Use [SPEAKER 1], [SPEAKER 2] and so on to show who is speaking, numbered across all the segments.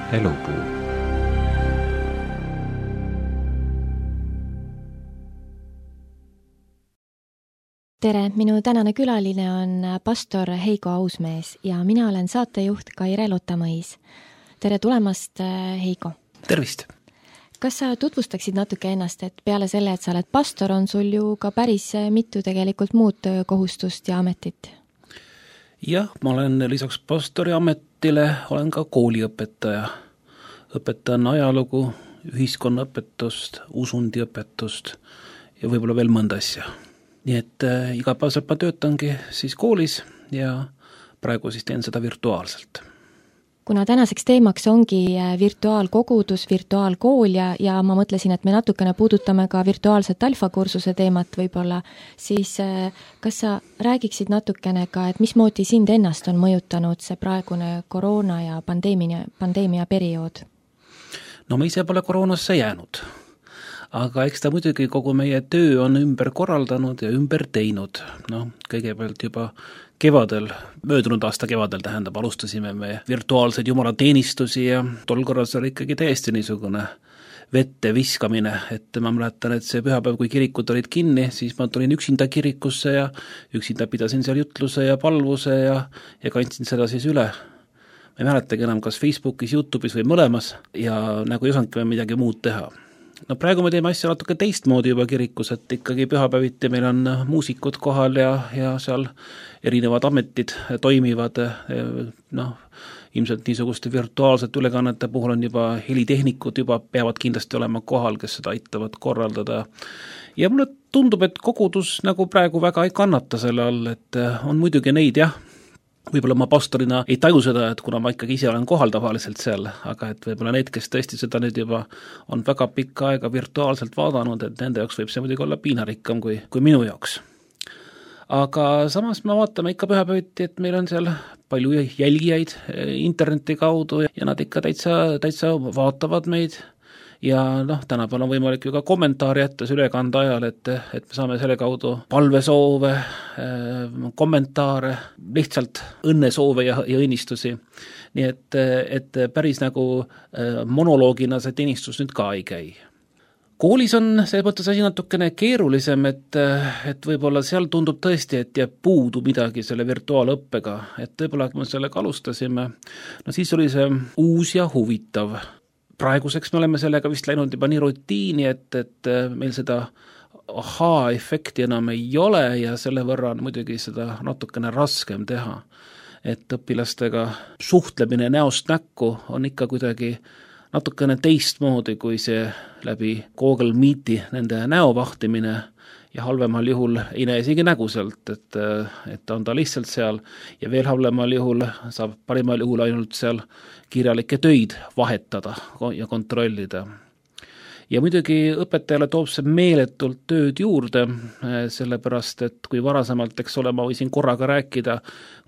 [SPEAKER 1] Elupuu.
[SPEAKER 2] Tere, minu tänane külaline on pastor Heigo Ausmees ja mina olen saatejuht Kaire Lotamõis. Tere tulemast, Heigo!
[SPEAKER 3] Tervist!
[SPEAKER 2] Kas sa tutvustaksid natuke ennast, et peale selle, et sa oled pastor, on sul ju ka päris mitu tegelikult muud kohustust ja ametit?
[SPEAKER 3] Jah, ma olen lisaks pastori ametile, olen ka kooliõpetaja. Õpetan ajalugu, ühiskonnaõpetust, usundiõpetust ja võib-olla veel mõnda asja. Nii et igapäevaselt ma töötangi siis koolis ja praegu siis teen seda virtuaalselt.
[SPEAKER 2] Kuna tänaseks teemaks ongi virtuaalkogudus, virtuaalkool ja ma mõtlesin, et me natukene puudutame ka virtuaalset alfakursuse teemat võib-olla, siis kas sa räägiksid natukene ka, et mismoodi sind ennast on mõjutanud see praegune koroona ja pandeemia periood?
[SPEAKER 3] No ma ise pole koroonasse jäänud, aga eks ta muidugi kogu meie töö on ümber korraldanud ja ümber teinud. Kõigepealt juba möödunud aasta kevadel alustasime me virtuaalseid jumalateenistusi ja tol korral see oli ikkagi täiesti niisugune vette viskamine, et ma mäletan, et see pühapäev, kui kirikud olid kinni, siis ma tulin üksinda kirikusse ja üksinda pidasin seal jutluse ja palvuse ja kandsin seda siis üle. Ma ei mäletagi enam, kas Facebookis, YouTube'is või mõlemas ja nagu ei osanudki midagi muud teha. Praegu me teeme asja natuke teistmoodi juba kirikus, et ikkagi pühapäeviti meil on muusikud kohal ja seal erinevad ametid toimivad. Ilmselt niisuguste virtuaalsete ülekannete puhul on juba helitehnikud peavad kindlasti olema kohal, kes seda aitavad korraldada. Ja mulle tundub, et kogudus nagu praegu väga ei kannata selle all, et on muidugi neid võib-olla ma pastorina ei taju seda, et kuna ma ikkagi ise olen kohal tavaliselt seal, aga et võib-olla need, kes tõesti seda nüüd juba on väga pikka aega virtuaalselt vaadanud, et nende jaoks võib see muidugi olla piinarikkam kui minu jaoks. Aga samas me vaatame ikka pühapäeviti, et meil on seal palju jälgijaid interneti kaudu ja nad ikka täitsa vaatavad meid. Ja tänapäeval on võimalik ju ka kommentaari jättes ülekanda ajal, et me saame selle kaudu palvesoove, kommentaare, lihtsalt õnnesoove ja õnnistusi. Nii et päris nagu monoloogina see teenistus nüüd ka ei käi. Koolis on see mõttes asi natukene keerulisem, et võib-olla seal tundub tõesti, et jääb puudu midagi selle virtuaalõppega. Et võib-olla kui me sellega alustasime, siis oli see uus ja huvitav. Praeguseks me oleme sellega vist läinud juba nii rutiini, et meil seda efekti enam ei ole ja selle võrra on muidugi seda natukene raskem teha. Et õpilastega suhtlemine näost näkku on ikka kuidagi natukene teistmoodi kui see läbi Google Meeti nende näovahtimine ja halvemal juhul ei näe isegi nägu sealt, et on ta lihtsalt seal ja veel halvemal juhul saab parimal juhul ainult seal kirjalikke töid vahetada ja kontrollida. Ja muidugi õpetajale toob see meeletult tööd juurde, sellepärast, et kui varasemalt, ma võisin korraga rääkida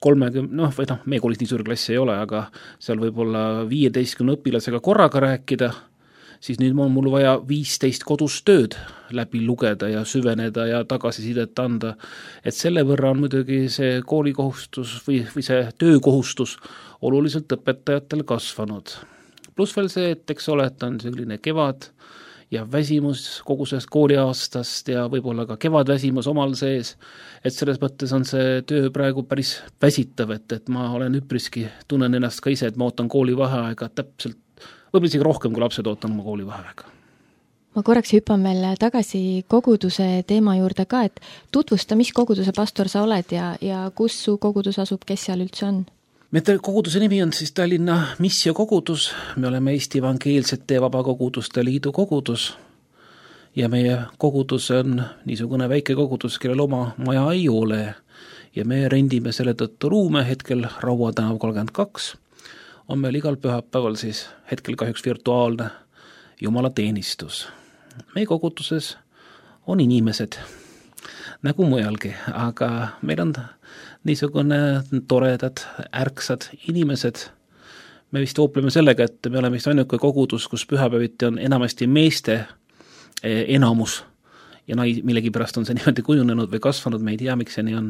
[SPEAKER 3] 30, meie koolis nii suur klass ei ole, aga seal võib olla 15 õpilasega korraga rääkida, siis nüüd on mul vaja 15 kodus tööd läbi lugeda ja süveneda ja tagasisidet anda. Et selle võrra on muidugi see koolikohustus või see töökohustus oluliselt õpetajatel kasvanud. Plus veel see, et on selline kevad ja väsimus kogu sellest kooliaastast ja võib-olla ka kevadväsimus omal sees, et selles mõttes on see töö praegu päris väsitav, et ma olen üpriski, tunnen ennast ka ise, et ma ootan koolivaheaega täpselt võib-olla isegi rohkem, kui lapsed ootan oma koolivaheaega.
[SPEAKER 2] Ma korraks hüppan veel tagasi koguduse teema juurde ka, et tutvusta, mis koguduse pastor sa oled ja kus su kogudus asub, kes seal üldse on?
[SPEAKER 3] Meie koguduse nimi on siis Tallinna missiokogudus, me oleme Eesti Evangeelsete ja Vabakoguduste Liidu kogudus ja meie kogudus on niisugune väike kogudus, kellel oma maja ei ole ja me rendime selle tõttu ruume hetkel Raua tänav 32, on meil igal pühapäeval siis hetkel kahjuks virtuaalne jumalateenistus. Meie koguduses on inimesed, nagu mujalgi, aga meil on niisugune toredad, ärksad inimesed. Me vist hoopleme sellega, et me oleme vist ainuke kogudus, kus pühapäeviti on enamasti meeste enamus ja millegi pärast on see niimoodi kujunenud või kasvanud, me ei tea, miks see nii on.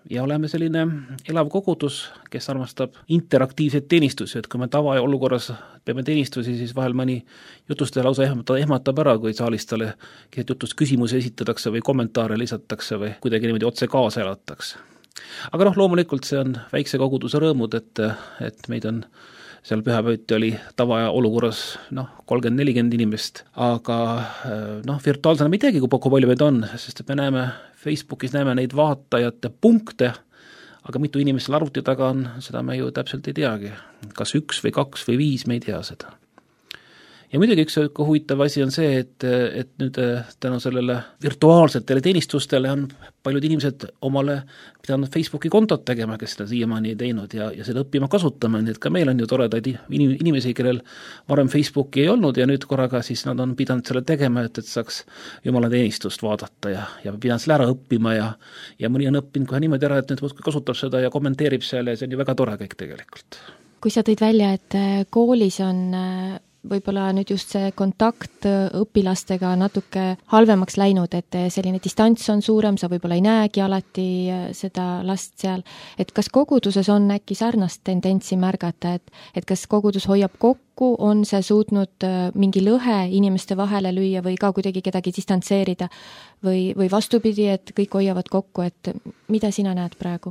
[SPEAKER 3] ja oleme selline elav kogudus, kes armastab interaktiivseid teenistusi, et kui me tavaolukorras peame teenistusi, siis vahel mõni jutustaja lausa ehmatab ära, kui saalis talle keset jutust küsimusi esitatakse või kommentaare lisatakse või kuidagi niimoodi otse kaasa elatakse. Aga loomulikult see on väikse koguduse rõõmud, et meid on seal pühapäeviti oli tavaolukorras 30-40 inimest, aga virtuaalsena me ei teagi, kui palju meid on, sest et me näeme Facebookis neid vaatajate punkte, aga mitu inimest seal arvuti taga on, seda me ju täpselt ei teagi. Kas 1 või 2 või 5, me ei tea seda. Ja muidugi üks huvitav asi on see, et nüüd tänu sellele virtuaalsetele teenistustele on paljud inimesed omale pidanud Facebooki kontot tegema, kes seda siiamaani ei teinud ja seda õppima kasutama, nii et ka meil on ju toredaid inimesi, kellel varem Facebooki ei olnud ja nüüd korraga siis nad on pidanud selle tegema, et saaks jumala teenistust vaadata ja pidanud selle ära õppima ja mõni on õppinud kohe niimoodi ära, et nüüd kasutab seda ja kommenteerib seal ja see on ju väga tore kõik tegelikult.
[SPEAKER 2] Kui sa tõid välja, et koolis on võib-olla nüüd just see kontakt õpilastega natuke halvemaks läinud, et selline distants on suurem, sa võib-olla ei näegi alati seda last seal, et kas koguduses on äkki sarnast tendentsi märgata, et kas kogudus hoiab kokku, on see suutnud mingi lõhe inimeste vahele lüüa või ka kuidagi kedagi distantseerida või vastupidi, et kõik hoiavad kokku, et mida sina näed praegu?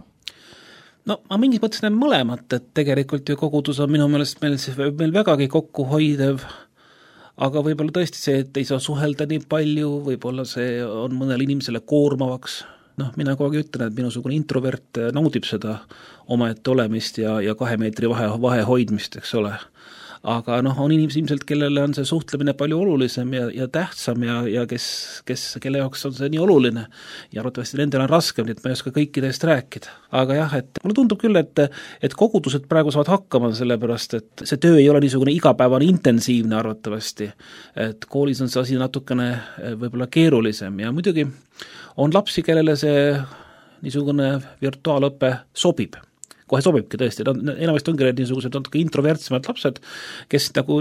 [SPEAKER 3] No ma mingis mõttes näen mõlemat, et tegelikult ju kogudus on minu meelest meil vägagi kokkuhoidev, aga võib-olla tõesti see, et ei saa suhelda nii palju, võib-olla see on mõnele inimesele koormavaks. Mina kogu aeg ütlen, et minusugune introvert naudib seda omaette olemist ja 2 meetri vahe hoidmist, eks ole. Aga on inimesi ilmselt, kellele on see suhtlemine palju olulisem ja tähtsam ja kelle jaoks on see nii oluline ja arvatavasti nendel on raskem, nii et ma ei oska kõikidest rääkida. Aga jah, et mulle tundub küll, et kogudused praegu saavad hakkama sellepärast, et see töö ei ole niisugune igapäevane intensiivne arvatavasti, et koolis on see asi natukene võib-olla keerulisem ja muidugi on lapsi, kellele see niisugune virtuaalõpe sobib. Kohe sobibki tõesti, enamasti ongi niisugused natuke introvertsemad lapsed, kes nagu,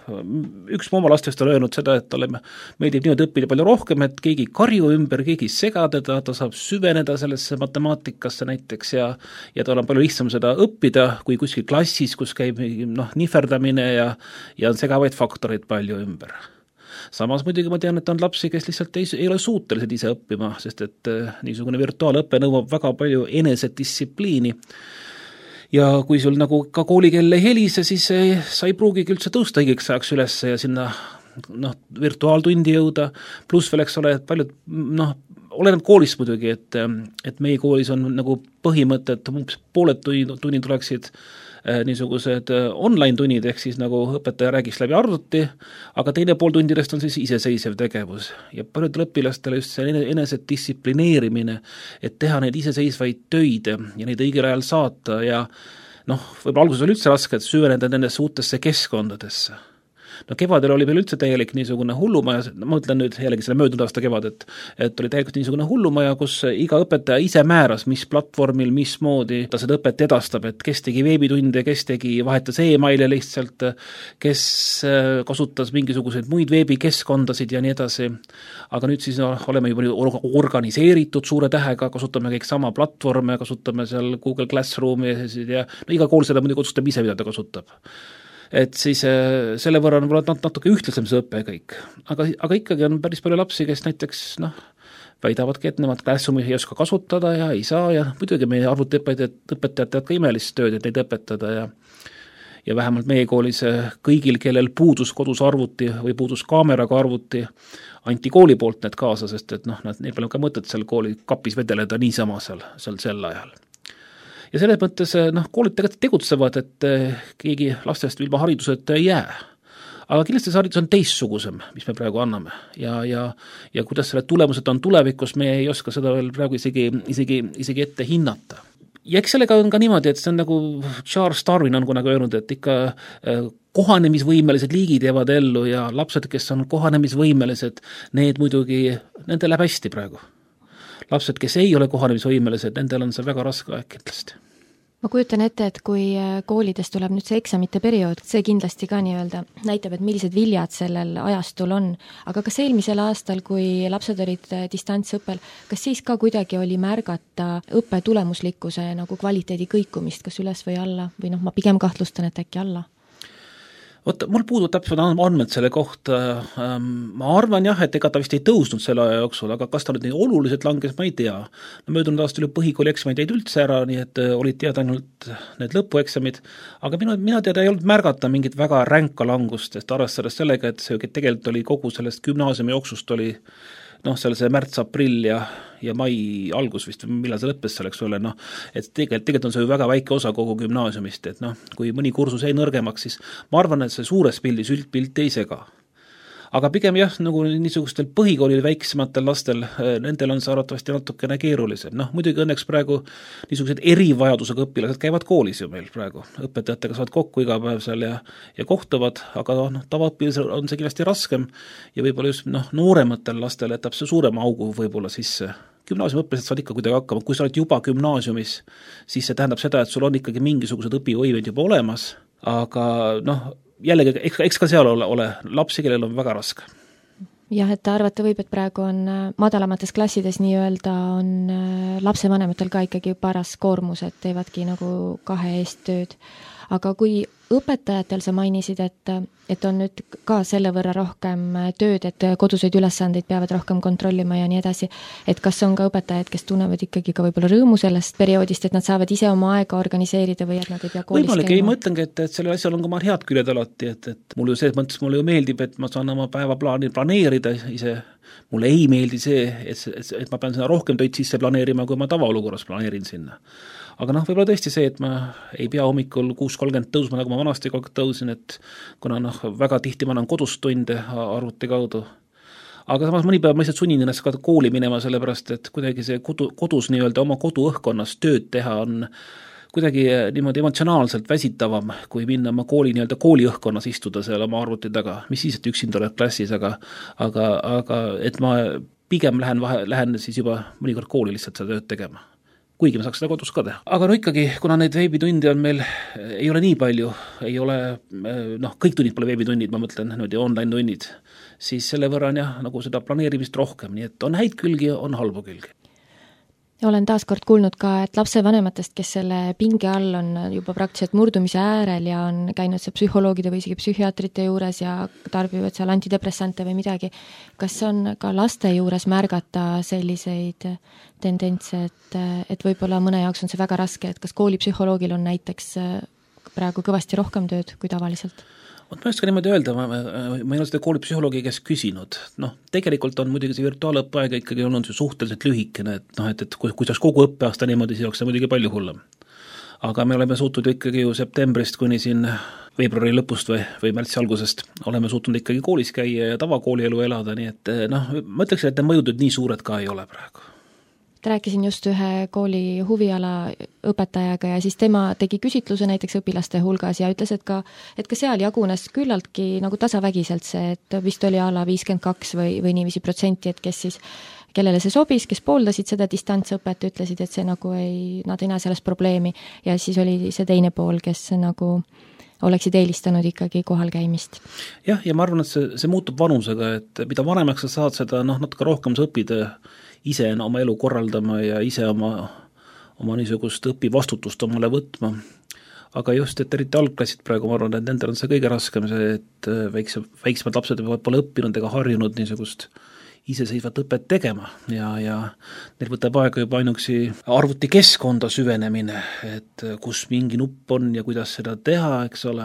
[SPEAKER 3] üks mu oma lastest on öelnud seda, et talle meeldib niimoodi õppida palju rohkem, et keegi karju ümber, keegi sega teda, ta saab süveneda sellesse matemaatikasse näiteks ja tal on palju lihtsam seda õppida, kui kuskil klassis, kus käib nihverdamine ja on segavaid faktoreid palju ümber. Samas muidugi ma tean, et on lapsi, kes lihtsalt ei ole suutelised ise õppima, sest et niisugune virtuaalõpe nõuab väga palju enesedistsipliini. Ja kui sul nagu ka koolikell ei helise, siis sa ei pruugigi üldse tõusta õigeks ajaks üles ja sinna virtuaaltundi jõuda, pluss veel, eks ole, et paljud, oleneb koolist muidugi, et meie koolis on nagu põhimõte, et pooled tunnid tuleksid niisugused online tunnid, ehk siis nagu õpetaja räägiks läbi arvuti, aga teine pool tundidest on siis iseseisev tegevus. Ja paljudel õpilastele just see enesedistsiplineerimine, et teha neid iseseisvaid töid ja neid õigel ajal saata ja võib-olla alguses oli üldse raske, et süveneda nendesse uutesse keskkondadesse. Kevadel oli veel üldse täielik niisugune hullumaja, ma mõtlen nüüd jällegi selle möödunud aasta kevad, et oli täielikult niisugune hullumaja, kus iga õpetaja ise määras, mis platvormil, mismoodi ta seda õpet edastab, et kes tegi veebitunde, kes vahetas e-maile lihtsalt, kes kasutas mingisuguseid muid veebikeskkondasid ja nii edasi. Aga nüüd siis oleme juba organiseeritud suure tähega, kasutame kõik sama platvorme, kasutame seal Google Classroomi ja iga kool seda muidugi otsustab ise, mida ta kasutab. Et siis selle võrra on natuke ühtlasem see õpe kõik. Aga ikkagi on päris palju lapsi, kes näiteks väidavadki, et nemad Classroomi ei oska kasutada ja ei saa ja muidugi meie arvutiõpetajad teevad ka imelist tööd, et neid õpetada ja vähemalt meie koolis kõigil, kellel puudus kodus arvuti või puudus kaameraga arvuti, anti kooli poolt need kaasa, sest et neil pole ka mõtet seal kooli kapis vedeleda niisama seal sel ajal. Ja selles mõttes koolid tegutsevad, et keegi lastest ilma hariduseta ei jää. Aga kindlasti see haridus on teistsugusem, mis me praegu anname. Ja kuidas selle tulemused on tulevikus, me ei oska seda veel praegu isegi ette hinnata. Ja eks sellega on ka niimoodi, et see on nagu Charles Darwin on kunagi öelnud, et ikka kohanemisvõimelised liigid jäävad ellu ja lapsed, kes on kohanemisvõimelised, nende läheb hästi praegu. Lapsed, kes ei ole kohanemisvõimelised, nendel on see väga raske aeg kindlasti.
[SPEAKER 2] ma kujutan ette, et kui koolides tuleb nüüd see eksamite periood, see kindlasti ka nii-öelda näitab, et millised viljad sellel ajastul on. Aga kas eelmisel aastal, kui lapsed olid distantsõppel, kas siis ka kuidagi oli märgata õppe tulemuslikkuse nagu kvaliteedi kõikumist, kas üles või alla? Või ma pigem kahtlustan, et äkki alla?
[SPEAKER 3] Mul puudub täpselt andmed selle kohta, ma arvan jah, et ega ta vist ei tõusnud selle aja jooksul, aga kas ta nüüd nii oluliselt langes, ma ei tea. Möödunud aastal põhikooli eksamid jäid üldse ära, nii et olid teada ainult need lõpueksamid, aga mina teada ei olnud märgata mingit väga ränka langust, sest arvestades sellega, et see tegelikult oli kogu sellest gümnaasiumi jooksust oli seal see märts, aprill ja mai algus vist, millal see lõppes selleks ole, et tegelikult on see ju väga väike osa kogu gümnaasiumist, et kui mõni kursus jäi nõrgemaks, siis ma arvan, et see suures pildis üldpilt ei sega. Aga pigem jah, nagu niisugustel põhikoolil väiksematel lastel, nendel on see arvatavasti natukene keerulisem. Muidugi õnneks praegu niisugused erivajadusega õpilased käivad koolis ju meil praegu. Õpetajatega saavad kokku iga päev seal ja kohtuvad, aga tavaõpilasel on see kindlasti raskem ja võib-olla just noorematel lastel jätab see suurema augu võib-olla sisse. Gümnaasiumõpilased saavad ikka kuidagi hakkama, kui sa oled juba gümnaasiumis, siis see tähendab seda, et sul on ikkagi mingisugused õpivõimed juba olemas, aga jällegi, eks ka seal ole lapsi, kellel on väga raske.
[SPEAKER 2] Jah, et arvata võib, et praegu on madalamates klassides nii-öelda on lapsevanematel ka ikkagi paras koormus, et teevadki nagu 2 eest tööd. Aga kui õpetajatel sa mainisid, et on nüüd ka selle võrra rohkem tööd, et koduseid ülesandeid peavad rohkem kontrollima ja nii edasi, et kas on ka õpetajad, kes tunnevad ikkagi ka võib-olla rõõmu sellest perioodist, et nad saavad ise oma aega organiseerida või et nad ei pea koolis
[SPEAKER 3] võimalik, käima? Ma ütlengi, et sellel asjal on ka oma head küljed alati, et mul ju selles mõttes mulle ju meeldib, et ma saan oma päevaplaani planeerida ise. Mulle ei meeldi see, et ma pean sinna rohkem töid sisse planeerima, kui ma tavaolukorras planeerin sinna. Aga võib-olla tõesti see, et ma ei pea hommikul 6:30 tõusma, nagu ma vanasti tõusin, et kuna väga tihti ma annan kodus tunde arvuti kaudu. Aga samas mõni päev ma lihtsalt sunnin ennast ka kooli minema, sellepärast et kuidagi see kodus nii-öelda oma koduõhkkonnas tööd teha on kuidagi niimoodi emotsionaalselt väsitavam, kui minna oma kooliõhkkonnas istuda seal oma arvuti taga, mis siis, et üksinda oled klassis, aga et ma pigem lähen siis juba mõnikord kooli lihtsalt seda tööd tegema. Kuigi me saaks seda kodus ka teha. Aga ikkagi, kuna neid veebitundi on meil, ei ole nii palju, ei ole, kõik tunnid pole veebitunnid, ma mõtlen, online tunnid, siis selle võrra on jah, nagu seda planeerimist rohkem, nii et on häid külgi ja on halbu külgi.
[SPEAKER 2] Ja olen taaskord kuulnud ka, et lapsevanematest, kes selle pinge all on juba praktiliselt murdumise äärel ja on käinud seal psühholoogide või isegi psühhiaatrite juures ja tarbivad seal antidepressante või midagi, kas on ka laste juures märgata selliseid tendentse, et võib-olla mõne jaoks on see väga raske, et kas koolipsühholoogil on näiteks praegu kõvasti rohkem tööd kui tavaliselt?
[SPEAKER 3] Ma ei oska niimoodi öelda, ma ei ole seda koolipsühholoogi käest küsinud. Tegelikult on muidugi see virtuaalõppeaega ikkagi olnud suhteliselt lühikene, et kui saaks kogu õppeaasta niimoodi, siis oleks see muidugi palju hullem. Aga me oleme suutnud ikkagi ju septembrist kuni siin veebruari lõpust või märtsi algusest oleme suutnud ikkagi koolis käia ja tavakoolielu elada, nii et ma ütleksin, et need mõjud nii suured ka ei ole praegu.
[SPEAKER 2] Rääkisin just ühe kooli huviala õpetajaga ja siis tema tegi küsitluse näiteks õpilaste hulgas ja ütles, et ka seal jagunes küllaltki nagu tasavägiselt see, et vist oli ala 52 või niiviisi protsenti, et kes siis, kellele see sobis, kes pooldasid seda distantsõpet, ütlesid, et see nagu nad ei näe sellest probleemi ja siis oli see teine pool, kes nagu oleksid eelistanud ikkagi kohal käimist. Jah, ja ma arvan, et see muutub vanusega, et mida vanemaks sa saad seda, natuke rohkem sa õpid ise oma elu korraldama ja ise oma niisugust õpivastutust omale võtma. Aga just, et eriti algklassid praegu, ma arvan, et nendel on see kõige raskem, see, et väiksemad lapsed pole õppinud ega harjunud niisugust iseseisvat õpet tegema ja neil võtab aega juba ainuksi arvuti keskkonda süvenemine, et kus mingi nupp on ja kuidas seda teha, eks ole.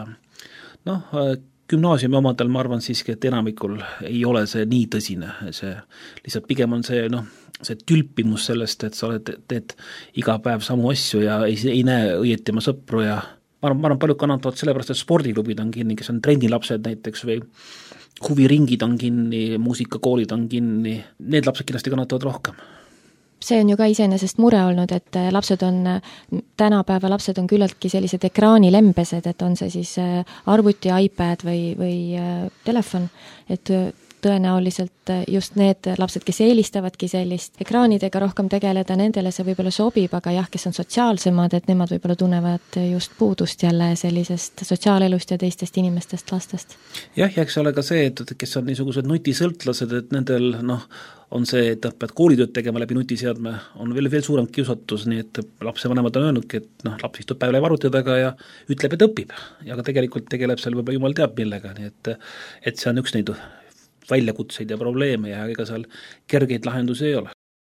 [SPEAKER 2] Gümnaasiumi omadel ma arvan siiski, et enamikul ei ole see nii tõsine, see lihtsalt pigem on see, see tülpimus sellest, et sa teed iga päev samu asju ja ei näe õieti oma sõpru ja ma arvan, paljud kannatavad sellepärast, et spordiklubid on kinni, kes on trennilapsed näiteks või huviringid on kinni, muusikakoolid on kinni, need lapsed kindlasti kannatavad rohkem. See on ju ka iseenesest mure olnud, et tänapäeva lapsed on küllaltki sellised ekraanilembesed, et on see siis arvuti, iPad või telefon, et tõenäoliselt just need lapsed, kes eelistavadki sellist ekraanidega rohkem tegeleda, nendele see võib-olla sobib, aga jah, kes on sotsiaalsemad, et nemad võib-olla tunnevad just puudust jälle sellisest sotsiaalelust ja teistest inimestest, lastest.
[SPEAKER 3] Jah, ja eks ole ka see, et kes on niisugused nutisõltlased, et nendel on see, et pead koolitööd tegema läbi nutiseadme, on veel suurem kiusatus, nii et lapsevanemad on öelnudki, et laps istub päev läbi arvuti taga ja ütleb, et õpib. Ja ka tegelikult tegeleb seal võib-olla jumal teab millega, nii et see on üks neid väljakutseid ja probleeme ja ega seal kergeid lahendusi ei ole.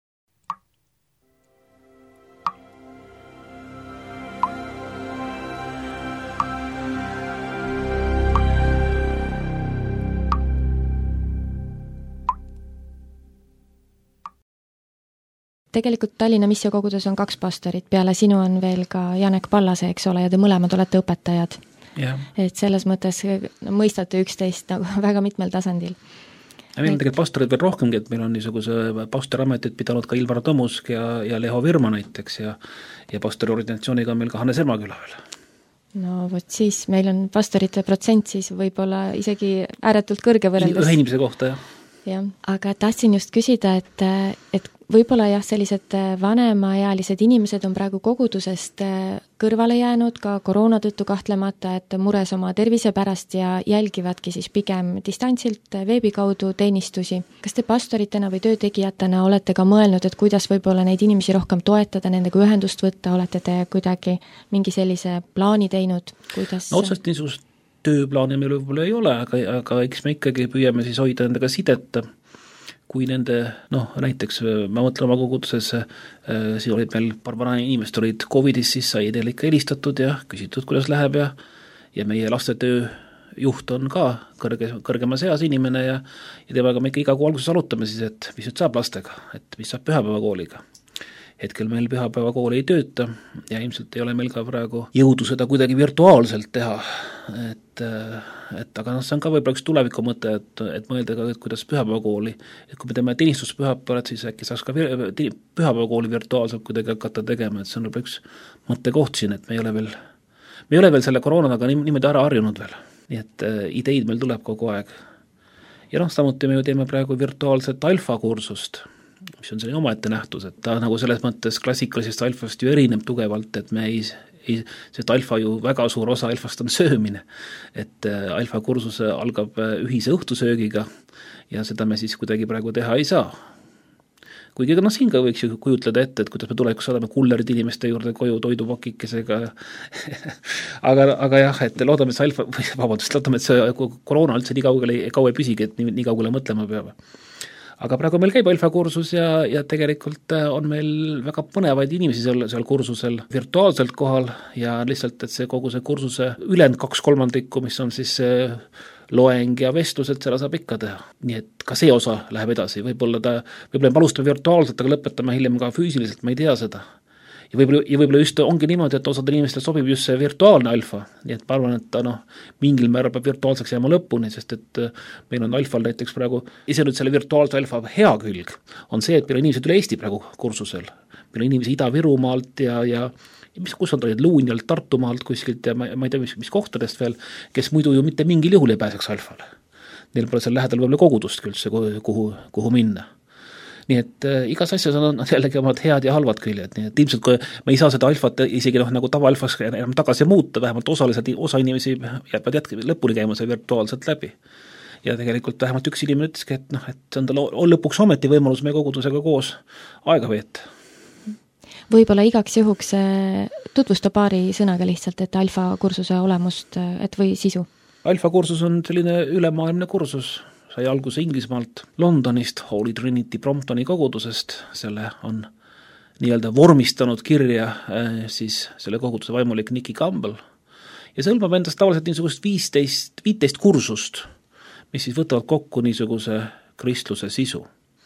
[SPEAKER 2] Tegelikult Tallinna missiokogudes on 2 pastorit, peale sinu on veel ka Janek Pallase, eks ole, ja te mõlemad olete õpetajad.
[SPEAKER 3] Yeah.
[SPEAKER 2] Et selles mõttes mõistate üksteist nagu väga mitmel tasandil.
[SPEAKER 3] Ja meil on tegelikult pastorid veel rohkemgi, et meil on niisuguse pastoriametit pidanud ka Ilvar Tomusk ja Leho Virma näiteks ja pastoriorganisatsiooniga on meil ka Hannes Ermaküla veel.
[SPEAKER 2] No vot siis, meil on pastorite protsent siis võib-olla isegi ääretult kõrge võrreldes.
[SPEAKER 3] Ühe inimese kohta, jah.
[SPEAKER 2] Jah, aga tahtsin just küsida, et võib-olla jah, sellised vanemaealised inimesed on praegu kogudusest kõrvale jäänud ka koroona tõttu kahtlemata, et mures oma tervise pärast ja jälgivadki siis pigem distantsilt veebi kaudu teenistusi. Kas te pastoritena või töötegijatena olete ka mõelnud, et kuidas võib-olla neid inimesi rohkem toetada, nendega ühendust võtta, olete te kuidagi mingi sellise plaani teinud, kuidas?
[SPEAKER 3] No otsest niisugust tööplaani meil võib-olla ei ole, aga eks me ikkagi püüame siis hoida nendega sidet, kui nende, näiteks ma mõtlen oma koguduses, siin olid meil paar vana inimest olid COVID-is, siis sai neile ikka helistatud ja küsitud, kuidas läheb ja meie lastetöö juht on ka kõrgemas eas inimene ja temaga me ikka iga kuu alguses arutame siis, et mis nüüd saab lastega, et mis saab pühapäevakooliga. Hetkel meil pühapäevakool ei tööta ja ilmselt ei ole meil ka praegu jõudu seda kuidagi virtuaalselt teha, aga see on ka võib-olla üks tuleviku mõte, et mõelda ka, et kuidas pühapäevakooli, et kui me teeme teenistuspühapäevad, siis äkki saaks ka pühapäevakooli virtuaalselt kuidagi hakata tegema, et see on võib-olla üks mõttekoht siin, et me ei ole veel selle koroonaga niimoodi ära harjunud veel, nii et ideid meil tuleb kogu aeg. Ja samuti me ju teeme praegu virtuaalset alfa-kursust, mis on selline omaette nähtus, et ta nagu selles mõttes klassikalisest alfast ju erineb tugevalt, et me see alfa ju väga suur osa alfast on söömine, et alfa kursus algab ühise õhtusöögiga ja seda me siis kuidagi praegu teha ei saa. Kuigi siin ka võiks ju kujutleda ette, et kuidas me tulevikus saadame kullerid inimeste juurde koju toidupakikesega aga jah, et loodame, et see koroona üldse nii kaua ei püsigi, et nii kaugele mõtlema peame. Aga praegu meil käib alfa-kursus ja tegelikult on meil väga põnevaid inimesi seal kursusel virtuaalselt kohal ja lihtsalt, et see kogu see kursuse ülejäänud 2/3, mis on siis loeng ja vestlused, seda saab ikka teha. Nii et ka see osa läheb edasi, võib-olla me alustame virtuaalselt, aga lõpetame hiljem ka füüsiliselt, ma ei tea seda. Ja võib-olla just ongi niimoodi, et osad inimestel sobib just see virtuaalne alfa, nii et ma arvan, et ta mingil määral peab virtuaalseks jääma lõpuni, sest et meil on alfal näiteks praegu, ise nüüd selle virtuaalse alfa hea külg, on see, et meil on inimesed üle Eesti praegu kursusel. Meil on inimesi Ida-Virumaalt ja kus on olid Luunjalt, Tartumaalt kuskilt ja ma ei tea, mis kohtadest veel, kes muidu ju mitte mingil juhul ei pääseks alfale. Neil pole seal lähedal võib-olla kogudust küll, kuhu minna. Nii et igas asjas on jällegi omad head ja halvad küljed, nii et ilmselt kui me ei saa seda alfat isegi nagu tava-alfas enam tagasi muuta, vähemalt osa inimesi jäävad lõpuni käima see virtuaalselt läbi. Ja tegelikult vähemalt üks inimene ütleski, et see on tal lõpuks ometi võimalus meie kogudusega koos aega veeta.
[SPEAKER 2] Võib-olla igaks juhuks tutvusta paari sõnaga lihtsalt, et alfa-kursuse olemust, et või sisu?
[SPEAKER 3] Alfa-kursus on selline ülemaailmne kursus, sai alguse Inglismaalt, Londonist, Holy Trinity Bromptoni kogudusest, selle on nii-öelda vormistanud kirja siis selle koguduse vaimulik Nicky Campbell ja see hõlmab endast tavaliselt niisugust 15 kursust, mis siis võtavad kokku niisuguse kristluse sisu.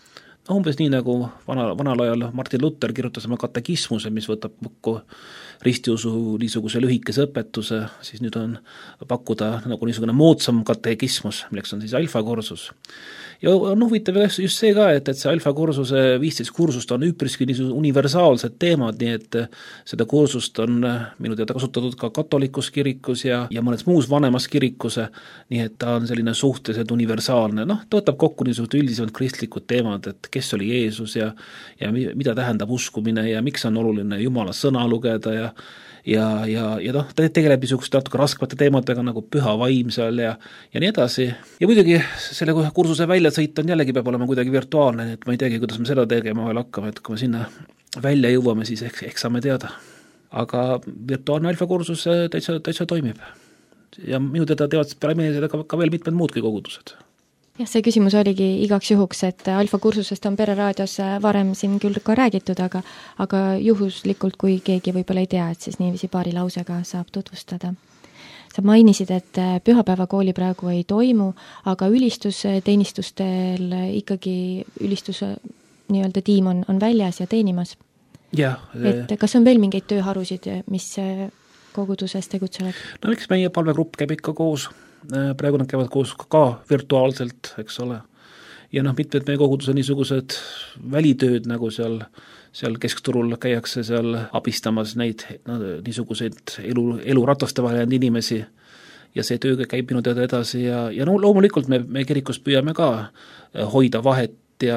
[SPEAKER 3] umbes nii nagu vanal ajal Martin Luther kirjutas oma katekismuse, mis võtab kokku ristiusu niisuguse lühikese õpetuse, siis nüüd on pakkuda nagu niisugune moodsam katekismus, milleks on siis alfakursus. Ja on huvitav just see ka, et see alfakursuse 15 kursust on üpriski niisugused universaalsed teemad, nii et seda kursust on minu teada kasutatud ka katolikus kirikus ja mõnes muus vanemas kirikus, nii et ta on selline suhteliselt universaalne, ta võtab kokku niisugused üldisemad kristlikud teemad, et kes oli Jeesus ja mida tähendab uskumine ja miks on oluline Jumala sõna lugeda ja ta tegeleb niisuguste natuke raskemate teemadega nagu püha vaim seal ja nii edasi. Ja muidugi selle kursuse väljasõit on jällegi peab olema kuidagi virtuaalne, et ma ei teagi, kuidas me seda tegema veel hakkame, et kui me sinna välja jõuame, siis eks saame teada. Aga virtuaalne alfakursus täitsa toimib. Ja minu teada teevad peale meie seda ka veel mitmed muudki kogudused.
[SPEAKER 2] Jah, see küsimus oligi igaks juhuks, et alfakursusest on Pere raadios varem siin küll ka räägitud, aga juhuslikult, kui keegi võib-olla ei tea, et siis niiviisi paari lausega saab tutvustada. Sa mainisid, et pühapäevakooli praegu ei toimu, aga ülistusteenistustel ikkagi ülistuse nii-öelda tiim on väljas ja teenimas.
[SPEAKER 3] Ja,
[SPEAKER 2] et kas on veel mingeid tööharusid, mis koguduses tegutsevad?
[SPEAKER 3] No eks meie palvegrupp käib ikka koos. Praegu nad käivad koos ka virtuaalselt, eks ole. Ja mitmed meie kogudus on niisugused välitööd, nagu seal keskturul käiakse seal abistamas neid niisuguseid elurataste vahel jäänud inimesi ja see töö käib minu teada edasi ja loomulikult me kirikus püüame ka hoida vahet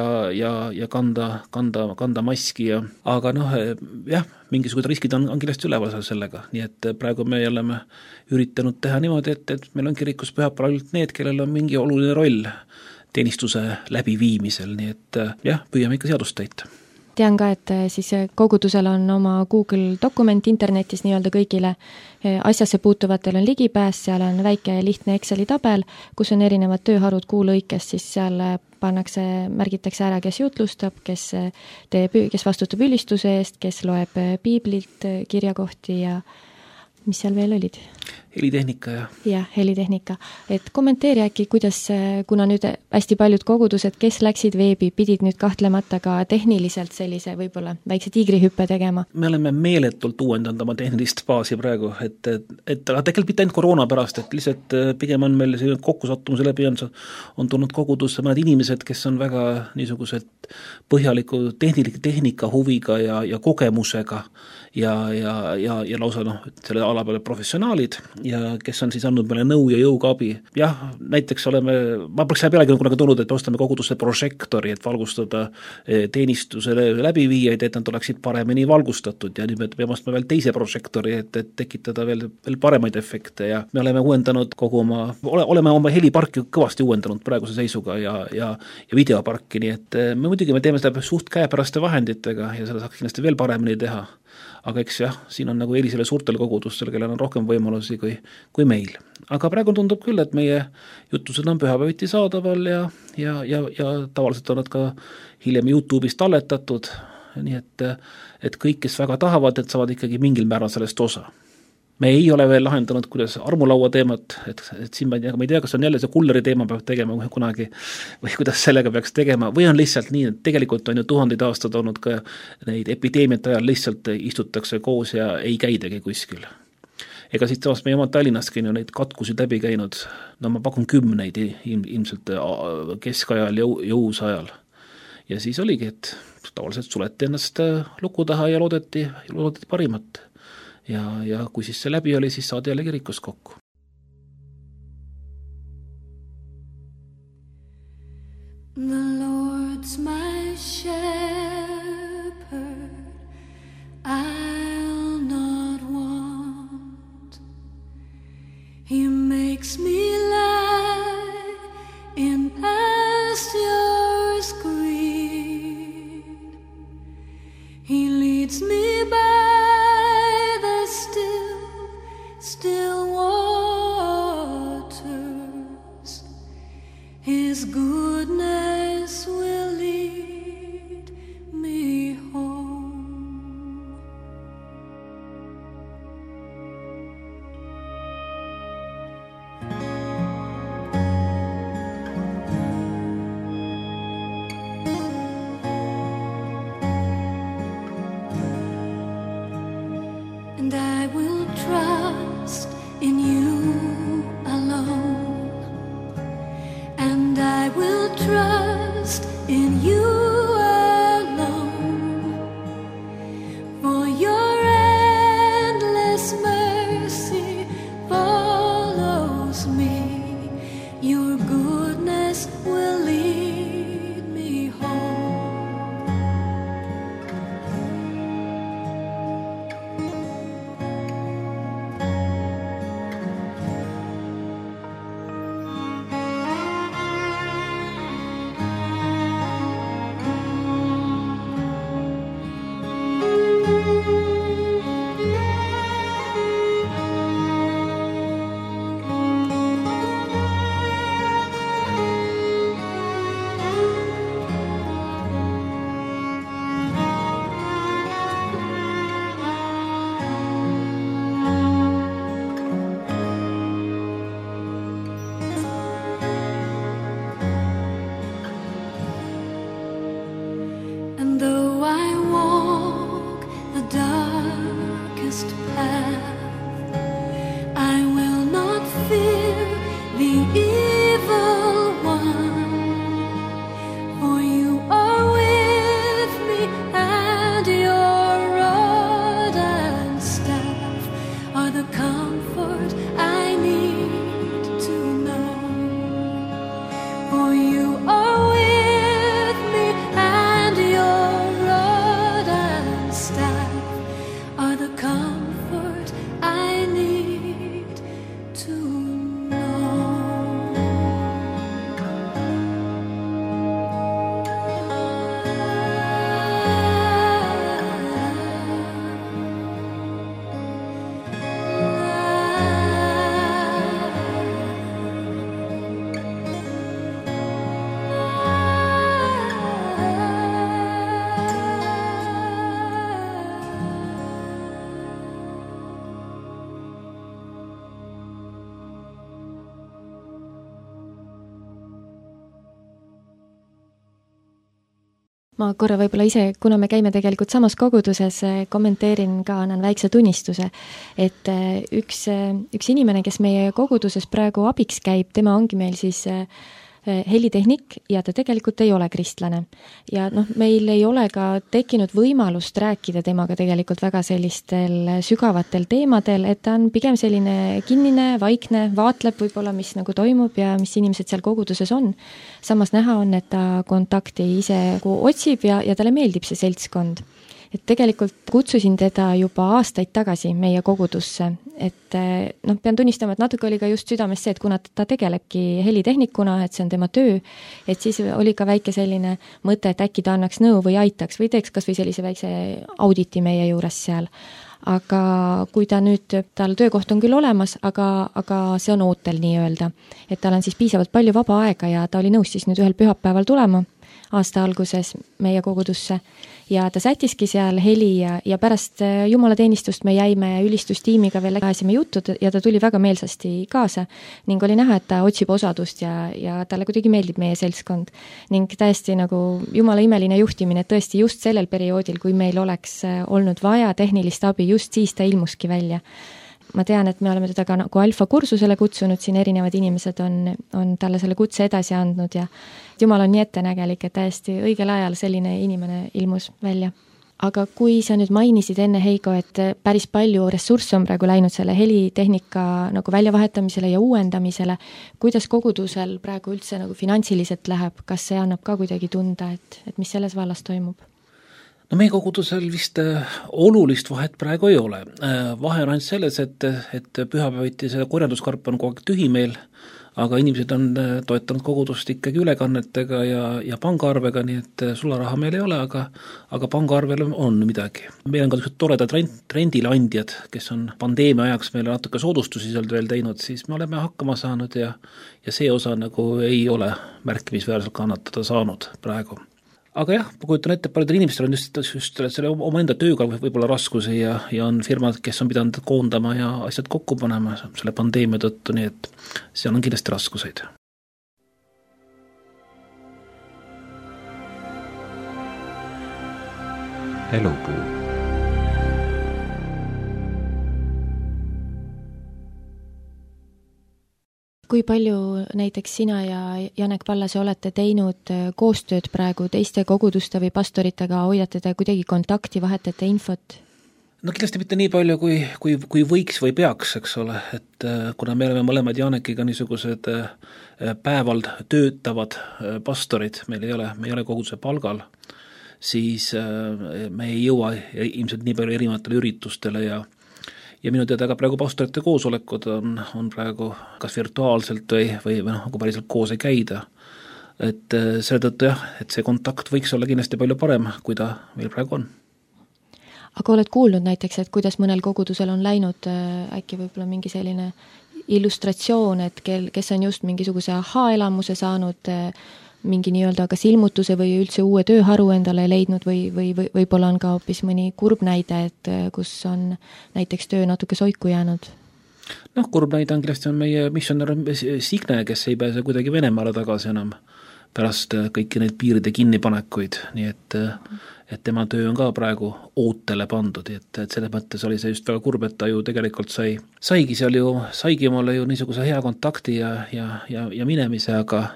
[SPEAKER 3] ja kanda maski aga mingisugused riskid on kindlasti üleval sellega, nii et praegu me oleme üritanud teha niimoodi, et meil on kirikus pühapäeval ainult need, kellel on mingi oluline roll teenistuse läbiviimisel, nii et püüame ikka seadust täita.
[SPEAKER 2] Tean ka, et siis kogudusel on oma Google dokument internetis nii-öelda kõigile asjasse puutuvatel on ligipääs, seal on väike lihtne Exceli tabel, kus on erinevad tööharud kuu lõikes, siis seal märgitakse ära, kes jutlustab, kes vastutab ülistuse eest, kes loeb piiblilt kirjakohti ja mis seal veel olid?
[SPEAKER 3] Helitehnika
[SPEAKER 2] ja helitehnika. Et kommenteeri äkki, kuidas, kuna nüüd hästi paljud kogudused, kes läksid veebi, pidid nüüd kahtlemata ka tehniliselt sellise võib-olla väikse tiigrihüppe tegema?
[SPEAKER 3] Me oleme meeletult uuendanud oma tehnilist baasi praegu, et tegelikult mitte ainult koroona pärast, et lihtsalt pigem on meil kokkusattumuse läbi on tulnud kogudusse mõned inimesed, kes on väga niisugused põhjaliku tehnika huviga ja kogemusega ja lausa selle ala peale professionaalid ja kes on siis andnud meile nõu ja jõuga abi. Jah, näiteks ma poleks selle pealegi kunagi tulnud, et ostame kogudusse prožektori, et valgustada teenistuse läbiviijaid, et nad oleksid paremini valgustatud ja nüüd me peame ostma veel teise prožektori, et tekitada veel paremaid efekte ja me oleme uuendanud oleme oma heliparki kõvasti uuendanud praeguse seisuga ja videoparki, nii et me teeme seda suht käepäraste vahenditega ja seda saaks kindlasti veel paremini teha. Aga eks siin on nagu eelisele suurtel kogudustel, kellel on rohkem võimalusi kui meil. Aga praegu tundub küll, et meie jutused on pühapäeviti saadaval ja tavaliselt on nad ka hiljem YouTube'is talletatud, nii et kõik, kes väga tahavad, et saavad ikkagi mingil määral sellest osa. Me ei ole veel lahendanud, kuidas armulaua teemat, et siin ma ei tea, kas on jälle see kulleri teema peab tegema kunagi või kuidas sellega peaks tegema või on lihtsalt nii, et tegelikult on ju 1000 aastad olnud ka neid epideemiate ajal lihtsalt istutakse koos ja ei käidagi kuskil. Ega siit taas meie oma Tallinnaski on ju neid katkusid läbi käinud, ma pakun 10 ilmselt keskajal, jõusajal. Ja siis oligi, et tavaliselt suleti ennast luku taha ja loodeti parimat. Ja kui siis see läbi oli, siis saadi jälle kirikus kokku.
[SPEAKER 1] The Lord's my shepherd, I'll not want. He makes me lie in pastures green. He leads me by still waters, His goodness will lead me home. must pass. I will not fear the evil one, for you are with me, and your rod and staff are the comfort I need to know. For you are with me, and your rod and staff are the comfort I need to know.
[SPEAKER 2] Ma korra võib-olla ise, kuna me käime tegelikult samas koguduses, kommenteerin ka, annan väikse tunnistuse, et üks inimene, kes meie koguduses praegu abiks käib, tema ongi meil siis helitehnik ja ta tegelikult ei ole kristlane. Ja meil ei ole ka tekkinud võimalust rääkida temaga tegelikult väga sellistel sügavatel teemadel, et ta on pigem selline kinnine, vaikne, vaatleb võib-olla, mis nagu toimub ja mis inimesed seal koguduses on. Samas näha on, et ta kontakti ise otsib ja talle meeldib see seltskond. Et tegelikult kutsusin teda juba aastaid tagasi meie kogudusse, et pean tunnistama, et natuke oli ka just südames see, et kuna ta tegelebki helitehnikuna, et see on tema töö, et siis oli ka väike selline mõte, et äkki ta annaks nõu või aitaks või teeks kas või sellise väikse auditi meie juures seal. Aga kui ta nüüd, tal töökoht on küll olemas, aga see on ootel nii öelda, et tal on siis piisavalt palju vaba aega ja ta oli nõus siis nüüd ühel pühapäeval tulema aasta alguses meie kogudusse ja ta sättiski seal heli ja pärast jumalateenistust me jäime ülistustiimiga veel ajasime jutud ja ta tuli väga meelsasti kaasa ning oli näha, et ta otsib osadust ja talle kuidagi meeldib meie seltskond ning täiesti nagu jumala imeline juhtimine, et tõesti just sellel perioodil, kui meil oleks olnud vaja tehnilist abi, just siis ta ilmuski välja. Ma tean, et me oleme teda ka nagu alfa kursusele kutsunud, siin erinevad inimesed on talle selle kutse edasi andnud ja jumal on nii ettenägelik, et täiesti õigel ajal selline inimene ilmus välja. Aga kui sa nüüd mainisid enne, Heigo, et päris palju ressursse on praegu läinud selle helitehnika nagu väljavahetamisele ja uuendamisele, kuidas kogudusel praegu üldse nagu finantsiliselt läheb, kas see annab ka kuidagi tunda, et mis selles vallas toimub?
[SPEAKER 3] No meie kogudusel vist olulist vahet praegu ei ole. Vahe on ainult selles, et pühapäeviti see korjanduskarp on kogu aeg tühi meil, aga inimesed on toetanud kogudust ikkagi ülekannetega ja pangaarvega, nii et sularaha meil ei ole, aga pangaarvel on midagi. Meil on ka toredad rendilandjad, kes on pandeemia ajaks meile natuke soodustusi seal veel teinud, siis me oleme hakkama saanud ja see osa nagu ei ole märkimisväärselt kannatada saanud praegu. Aga jah, ma kujutan ette, paljudel inimestel on just selle omaenda tööga võib-olla raskusi ja on firmad, kes on pidanud koondama ja asjad kokku panema selle pandeemia tõttu, nii et seal on kindlasti raskuseid.
[SPEAKER 4] Elupuu.
[SPEAKER 2] Kui palju näiteks sina ja Janek Pallase olete teinud koostööd praegu teiste koguduste või pastoritega, hoiate te kuidagi kontakti, vahetate infot?
[SPEAKER 3] No kindlasti mitte nii palju, kui võiks või peaks, eks ole, et kuna me oleme mõlemad Janekiga niisugused päeval töötavad pastorid, me ei ole koguduse palgal, siis me ei jõua ilmselt nii palju erinevatele üritustele ja minu teada ka praegu pastorite koosolekud on praegu kas virtuaalselt või kui päriselt koos ei käida. Et selle tõttu jah, et see kontakt võiks olla kindlasti palju parem, kui ta meil praegu on.
[SPEAKER 2] Aga oled kuulnud näiteks, et kuidas mõnel kogudusel on läinud äkki võib-olla mingi selline illustratsioon, et kes on just mingisuguse aha-elamuse saanud, mingi nii-öelda kas ilmutuse või üldse uue tööharu endale leidnud või võib-olla on ka hoopis mõni kurb näide, et kus on näiteks töö natuke soiku jäänud?
[SPEAKER 3] Kurb näide on kindlasti on meie missionär Signe, kes ei pääse kuidagi Venemaale tagasi enam pärast kõiki neid piiride kinnipanekuid, nii et tema töö on ka praegu ootele pandud, et selles mõttes oli see just väga kurb, et ta ju tegelikult saigi mulle ju niisuguse hea kontakti ja minemise,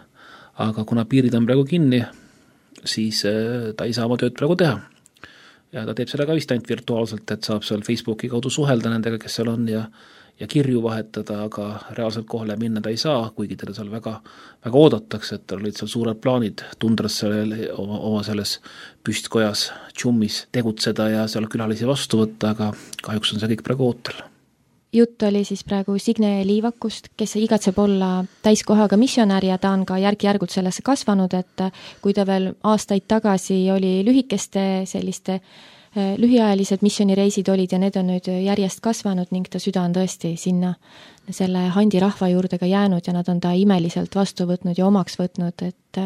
[SPEAKER 3] aga kuna piirid on praegu kinni, siis ta ei saa oma tööd praegu teha. Ja ta teeb seda ka vist ainult virtuaalselt, et saab seal Facebooki kaudu suhelda nendega, kes seal on ja kirju vahetada, aga reaalselt kohale minna ta ei saa, kuigi teda seal väga oodatakse, et tal olid seal suured plaanid tundras oma selles püstkojas, tšummis tegutseda ja seal külalisi vastu võtta, aga kahjuks on see kõik praegu ootel.
[SPEAKER 2] Jutt oli siis praegu Signe Liivakust, kes igatseb olla täiskohaga missionär ja ta on ka järk-järgult sellesse kasvanud, et kui ta veel aastaid tagasi oli lühikeste selliste lühiajalised missionireisid olid ja need on nüüd järjest kasvanud ning ta süda on tõesti sinna selle Handi rahva juurde ka jäänud ja nad on ta imeliselt vastu võtnud ja omaks võtnud,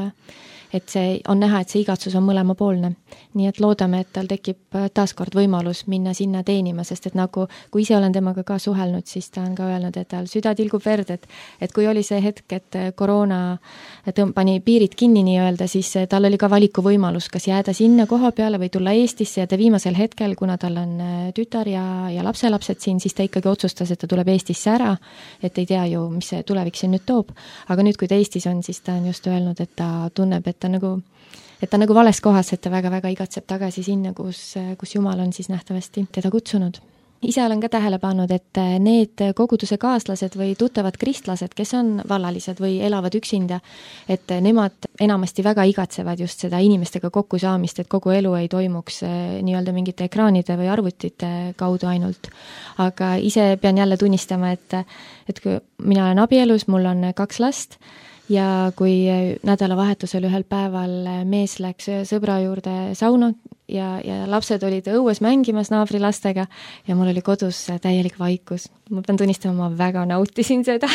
[SPEAKER 2] et see on näha, et see igatsus on mõlemapoolne. Nii et loodame, et tal tekib taaskord võimalus minna sinna teenima, sest et nagu, kui ise olen temaga ka suhelnud, siis ta on ka öelnud, et tal süda tilgub verd, et kui oli see hetk, et koroona pani piirid kinni nii-öelda, siis tal oli ka valiku võimalus, kas jääda sinna koha peale või tulla Eestisse ja ta viimasel hetkel, kuna tal on tütar ja lapselapsed siin, siis ta ikkagi otsustas, et ta tuleb Eestisse ära, et ei tea ju, mis see tulevik siin nüüd toob. Aga nüüd, kui ta Eestis on, siis ta on just öelnud, et ta tunneb, et ta nagu vales kohas, et ta väga-väga igatseb tagasi sinna, kus Jumal on siis nähtavasti teda kutsunud. Ise olen ka tähele pannud, et need koguduse kaaslased või tuttavad kristlased, kes on vallalised või elavad üksinda, et nemad enamasti väga igatsevad just seda inimestega kokku saamist, et kogu elu ei toimuks nii-öelda mingite ekraanide või arvutite kaudu ainult. Aga ise pean jälle tunnistama, et kui mina olen abielus, mul on 2 last, ja kui nädalavahetusel ühel päeval mees läks sõbra juurde sauna ja lapsed olid õues mängimas naabrilastega ja mul oli kodus täielik vaikus. Ma pean tunnistama, ma väga nautisin seda,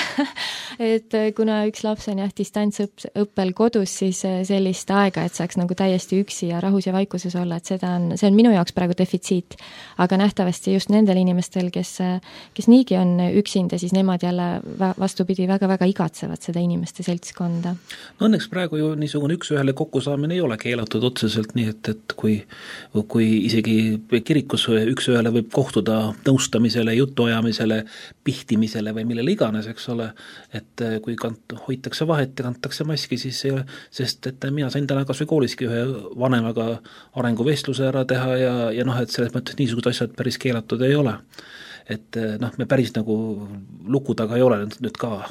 [SPEAKER 2] et kuna üks laps on distantsõppel kodus, siis sellist aega, et saaks nagu täiesti üksi ja rahus ja vaikuses olla, et see on minu jaoks praegu defitsiit. Aga nähtavasti just nendel inimestel, kes niigi on üksinda, siis nemad jälle vastupidi väga-väga igatsevad seda inimeste seltskonda.
[SPEAKER 3] No õnneks praegu ju niisugune üks-ühele kokkusaamine ei ole keelatud otseselt, nii et kui isegi kirikus üks-ühele võib kohtuda nõustamisele, jutuajamisele, pihtimisele või millele iganes, eks ole, et kui hoitakse vahet ja kantakse maski, siis ei ole, sest et mina sain täna kas või kooliski ühe vanemaga arenguvestluse ära teha ja et selles mõttes niisugused asjad päris keelatud ei ole. Et me päris nagu luku taga ei ole nüüd ka.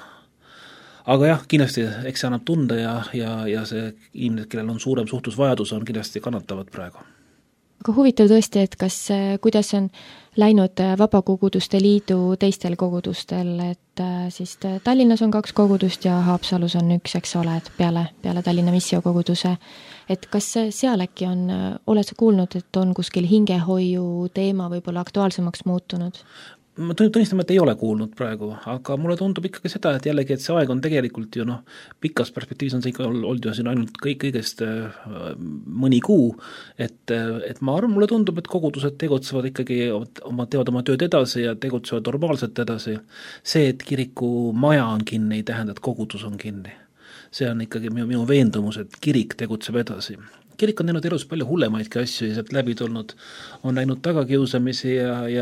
[SPEAKER 3] Aga jah, kindlasti eks see annab tunda ja see inimesed, kellel on suurem suhtlusvajadus, on kindlasti kannatavad praegu.
[SPEAKER 2] Aga huvitav tõesti, et kuidas on läinud Vabakoguduste Liidu teistel kogudustel, et siis Tallinnas on 2 kogudust ja Haapsalus on 1, eks ole, et peale Tallinna missiokoguduse. Et kas seal äkki oled sa kuulnud, et on kuskil hingehoiu teema võib-olla aktuaalsemaks muutunud?
[SPEAKER 3] Ma tunnistama, et ei ole kuulnud praegu, aga mulle tundub ikkagi seda, et jällegi, et see aeg on tegelikult ju pikas perspektiivis on see ikka olnud ju siin ainult kõigest mõni kuu, et mulle tundub, et kogudused tegutsevad ikkagi, teevad oma tööd edasi ja tegutsevad normaalselt edasi. See, et kiriku maja on kinni, ei tähenda, et kogudus on kinni. See on ikkagi minu veendumus, et kirik tegutseb edasi. Kirik on teinud elus palju hullemaidki asju ja sealt läbi tulnud, on läinud tagakiusamisi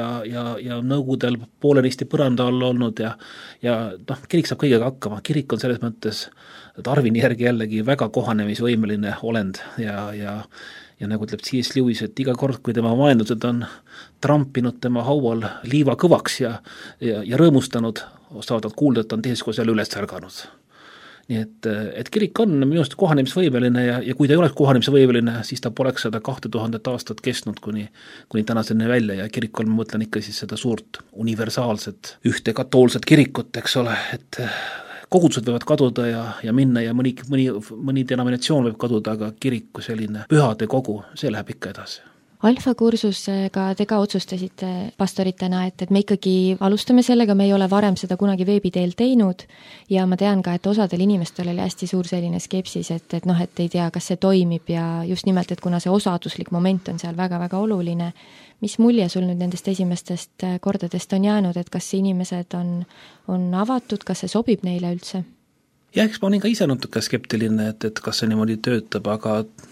[SPEAKER 3] ja nõugudel poolenisti põranda all olnud ja kirik saab kõigega hakkama. Kirik on selles mõttes Darwini järgi jällegi väga kohanemisvõimeline olend ja nagu ütleb C.S. Lewis, et iga kord, kui tema vaenlased on trampinud tema haual liiva kõvaks ja rõõmustanud, saavad nad kuulda, et ta on teises koos jälle üles ärganud. Nii et kirik on minust kohanemisvõimeline ja kui ta ei oleks kohanemisvõimeline, siis ta poleks seda 2000 aastat kestnud kuni tänaseni välja ja kirik on, ma mõtlen ikka siis seda suurt universaalset ühte katoolset kirikut, eks ole, et kogudused võivad kaduda ja minna ja mõni denominatsioon võib kaduda, aga kirik kui selline pühade kogu, see läheb ikka edasi.
[SPEAKER 2] Alfa-kursusega te ka otsustasite pastoritena, et me ikkagi alustame sellega, me ei ole varem seda kunagi veebiteel teinud ja ma tean ka, et osadel inimestel oli hästi suur selline skepsis, et ei tea, kas see toimib ja just nimelt, et kuna see osaduslik moment on seal väga-väga oluline. Mis mulje sul nüüd nendest esimestest kordadest on jäänud, et kas inimesed on avatud, kas see sobib neile üldse?
[SPEAKER 3] Ja eks ma olin ka ise natuke skeptiline, et kas see niimoodi töötab, aga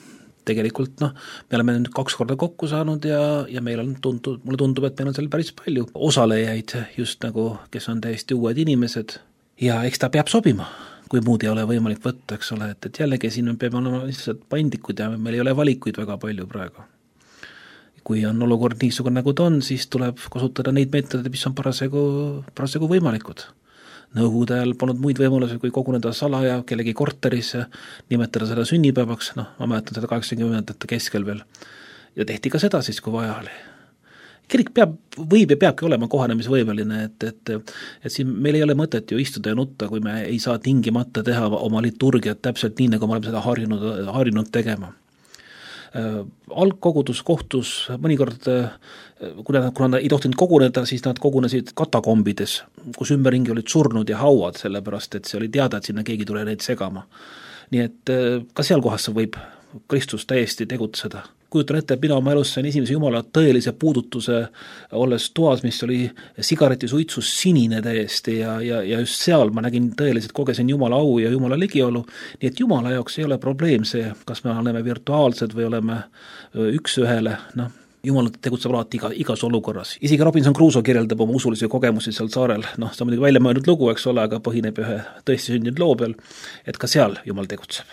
[SPEAKER 3] tegelikult me oleme nüüd 2 korda kokku saanud ja meil on mulle tundub, et meil on seal päris palju osalejaid just nagu, kes on täiesti uued inimesed ja eks ta peab sobima, kui muud ei ole võimalik võtta, eks ole, et jällegi siin me peame olema lihtsalt paindlikud ja meil ei ole valikuid väga palju praegu. Kui on olukord niisugune, nagu ta on, siis tuleb kasutada neid meetodeid, mis on parasjagu võimalikud. Nõukogude ajal polnud muid võimalusi, kui koguneda salaja kellegi korterisse, nimetada seda sünnipäevaks, ma mäletan seda 80-ndate keskel veel, ja tehti ka seda siis, kui vaja oli. Kirik võib ja peabki olema kohanemisvõimeline, et siin meil ei ole mõtet ju istuda ja nutta, kui me ei saa tingimata teha oma liturgiat täpselt nii, nagu me oleme seda harjunud tegema. Algkogudus kohtus mõnikord, kuna nad ei tohtinud koguneda, siis nad kogunesid katakombides, kus ümberringi olid surnud ja hauad, sellepärast, et see oli teada, et sinna keegi tule neid segama. Nii et ka seal kohas võib Kristus täiesti tegutseda. Kujutan ette, et mina oma elus sain esimese Jumala tõelise puudutuse, olles toas, mis oli sigaretisuitsus sinine täiesti ja just seal ma nägin tõeliselt, kogesin Jumala au ja Jumala ligiolu, nii et Jumala jaoks ei ole probleem see, kas me oleme virtuaalsed või oleme üks ühele, Jumal tegutseb alati igas olukorras. Isegi Robinson Crusoe kirjeldab oma usulisi kogemusi seal saarel, see on muidugi välja mõeldud lugu, eks ole, aga põhineb ühe tõesti sündinud loo peal, et ka seal Jumal tegutseb.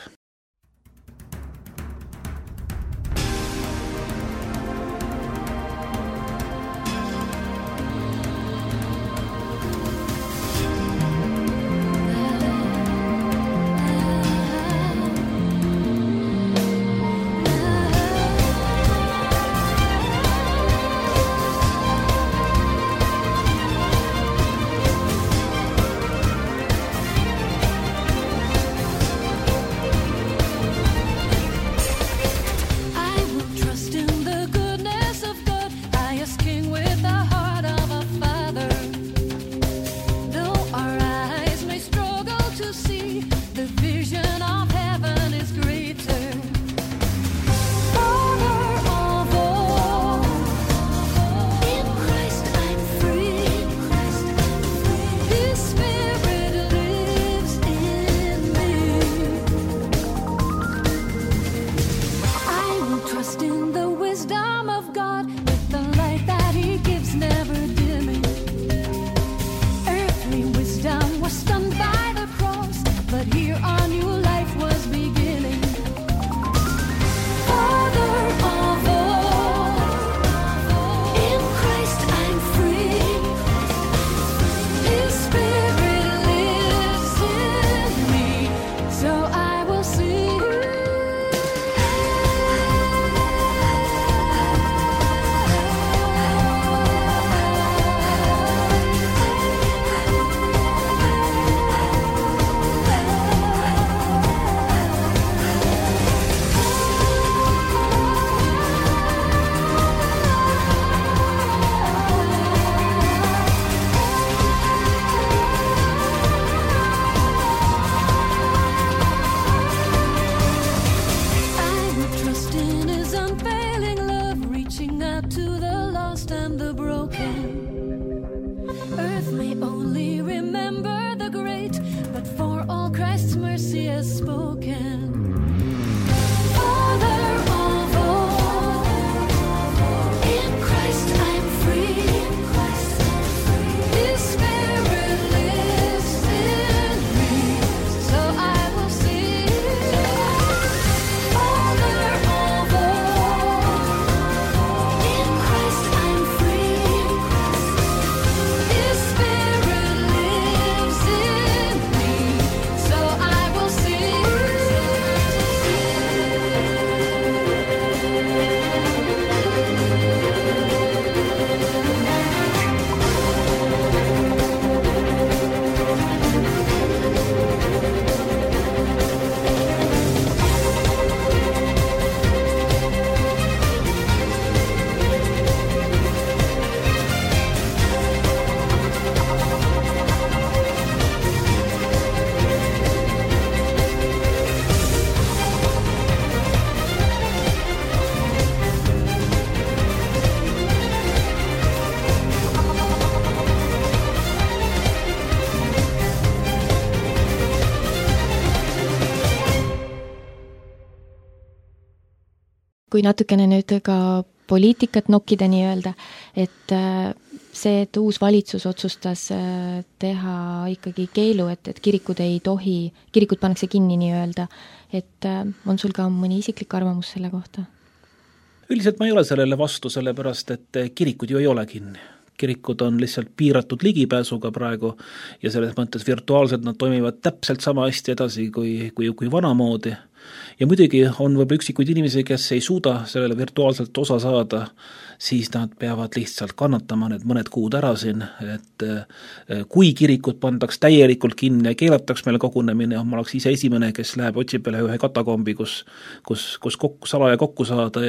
[SPEAKER 2] kui natukene nüüd ka poliitikat nokkida nii-öelda, et see, et uus valitsus otsustas teha ikkagi keelu, et kirikud ei tohi, kirikud pannakse kinni nii-öelda, et on sul ka mõni isiklik arvamus selle kohta?
[SPEAKER 3] Üldiselt ma ei ole sellele vastu, sellepärast et kirikud ju ei ole kinni. Kirikud on lihtsalt piiratud ligipääsuga praegu ja selles mõttes virtuaalselt nad toimivad täpselt sama hästi edasi kui vanamoodi. Ja muidugi on võib üksikuid inimesi, kes ei suuda sellele virtuaalselt osa saada, siis nad peavad lihtsalt kannatama need mõned kuud ära siin, et kui kirikud pandaks täielikult kinni ja keelataks meile kogunemine, ma oleks ise esimene, kes läheb otsib peale ühe katakombi, kus salaja kokku saada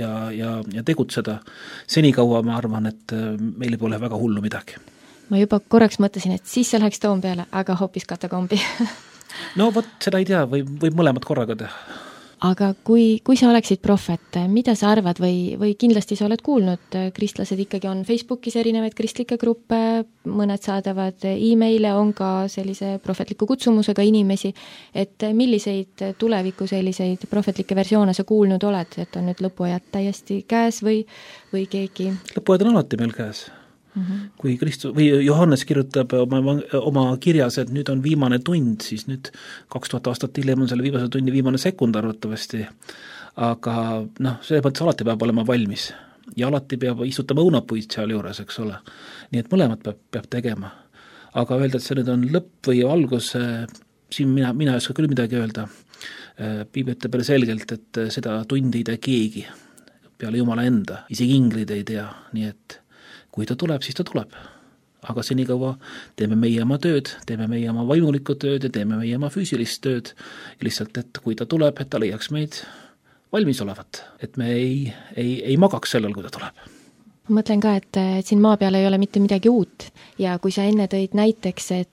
[SPEAKER 3] ja tegutseda. Senikaua ma arvan, et meil pole väga hullu midagi.
[SPEAKER 2] Ma juba korraks mõtlesin, et siis see läheks Toompeale, aga hoopis katakombi.
[SPEAKER 3] No vot, seda ei tea, võib mõlemad korraga teha.
[SPEAKER 2] Aga kui sa oleksid prohvet, mida sa arvad või kindlasti sa oled kuulnud, kristlased ikkagi on Facebookis erinevaid kristlikke gruppe, mõned saadavad e-maile, on ka sellise prohvetliku kutsumusega inimesi, et milliseid tuleviku selliseid prohvetlikke versioone sa kuulnud oled, et on nüüd lõpuajad täiesti käes või keegi?
[SPEAKER 3] Lõpuajad on alati meil käes. Kui Kristus või Johannes kirjutab oma kirjas, et nüüd on viimane tund, siis nüüd 2000 aastat hiljem on selle viimase tunni viimane sekund arvatavasti, aga selles mõttes alati peab olema valmis ja alati peab istutama õunapuid seal juures, eks ole. Nii et mõlemad peab tegema. Aga öelda, et see nüüd on lõpp või algus, siin mina ei oska küll midagi öelda. Piibel ütleb selgelt, et seda tundi ei tea keegi peale Jumala enda, isegi inglid ei tea, nii et kui ta tuleb, siis ta tuleb. Aga senikaua teeme meie oma tööd, teeme meie oma vaimulikku tööd ja teeme meie oma füüsilist tööd. Lihtsalt, et kui ta tuleb, et ta leiaks meid valmis olevat. Et me ei magaks sellel, kui ta tuleb.
[SPEAKER 2] Ma mõtlen ka, et siin maa peal ei ole mitte midagi uut ja kui sa enne tõid näiteks, et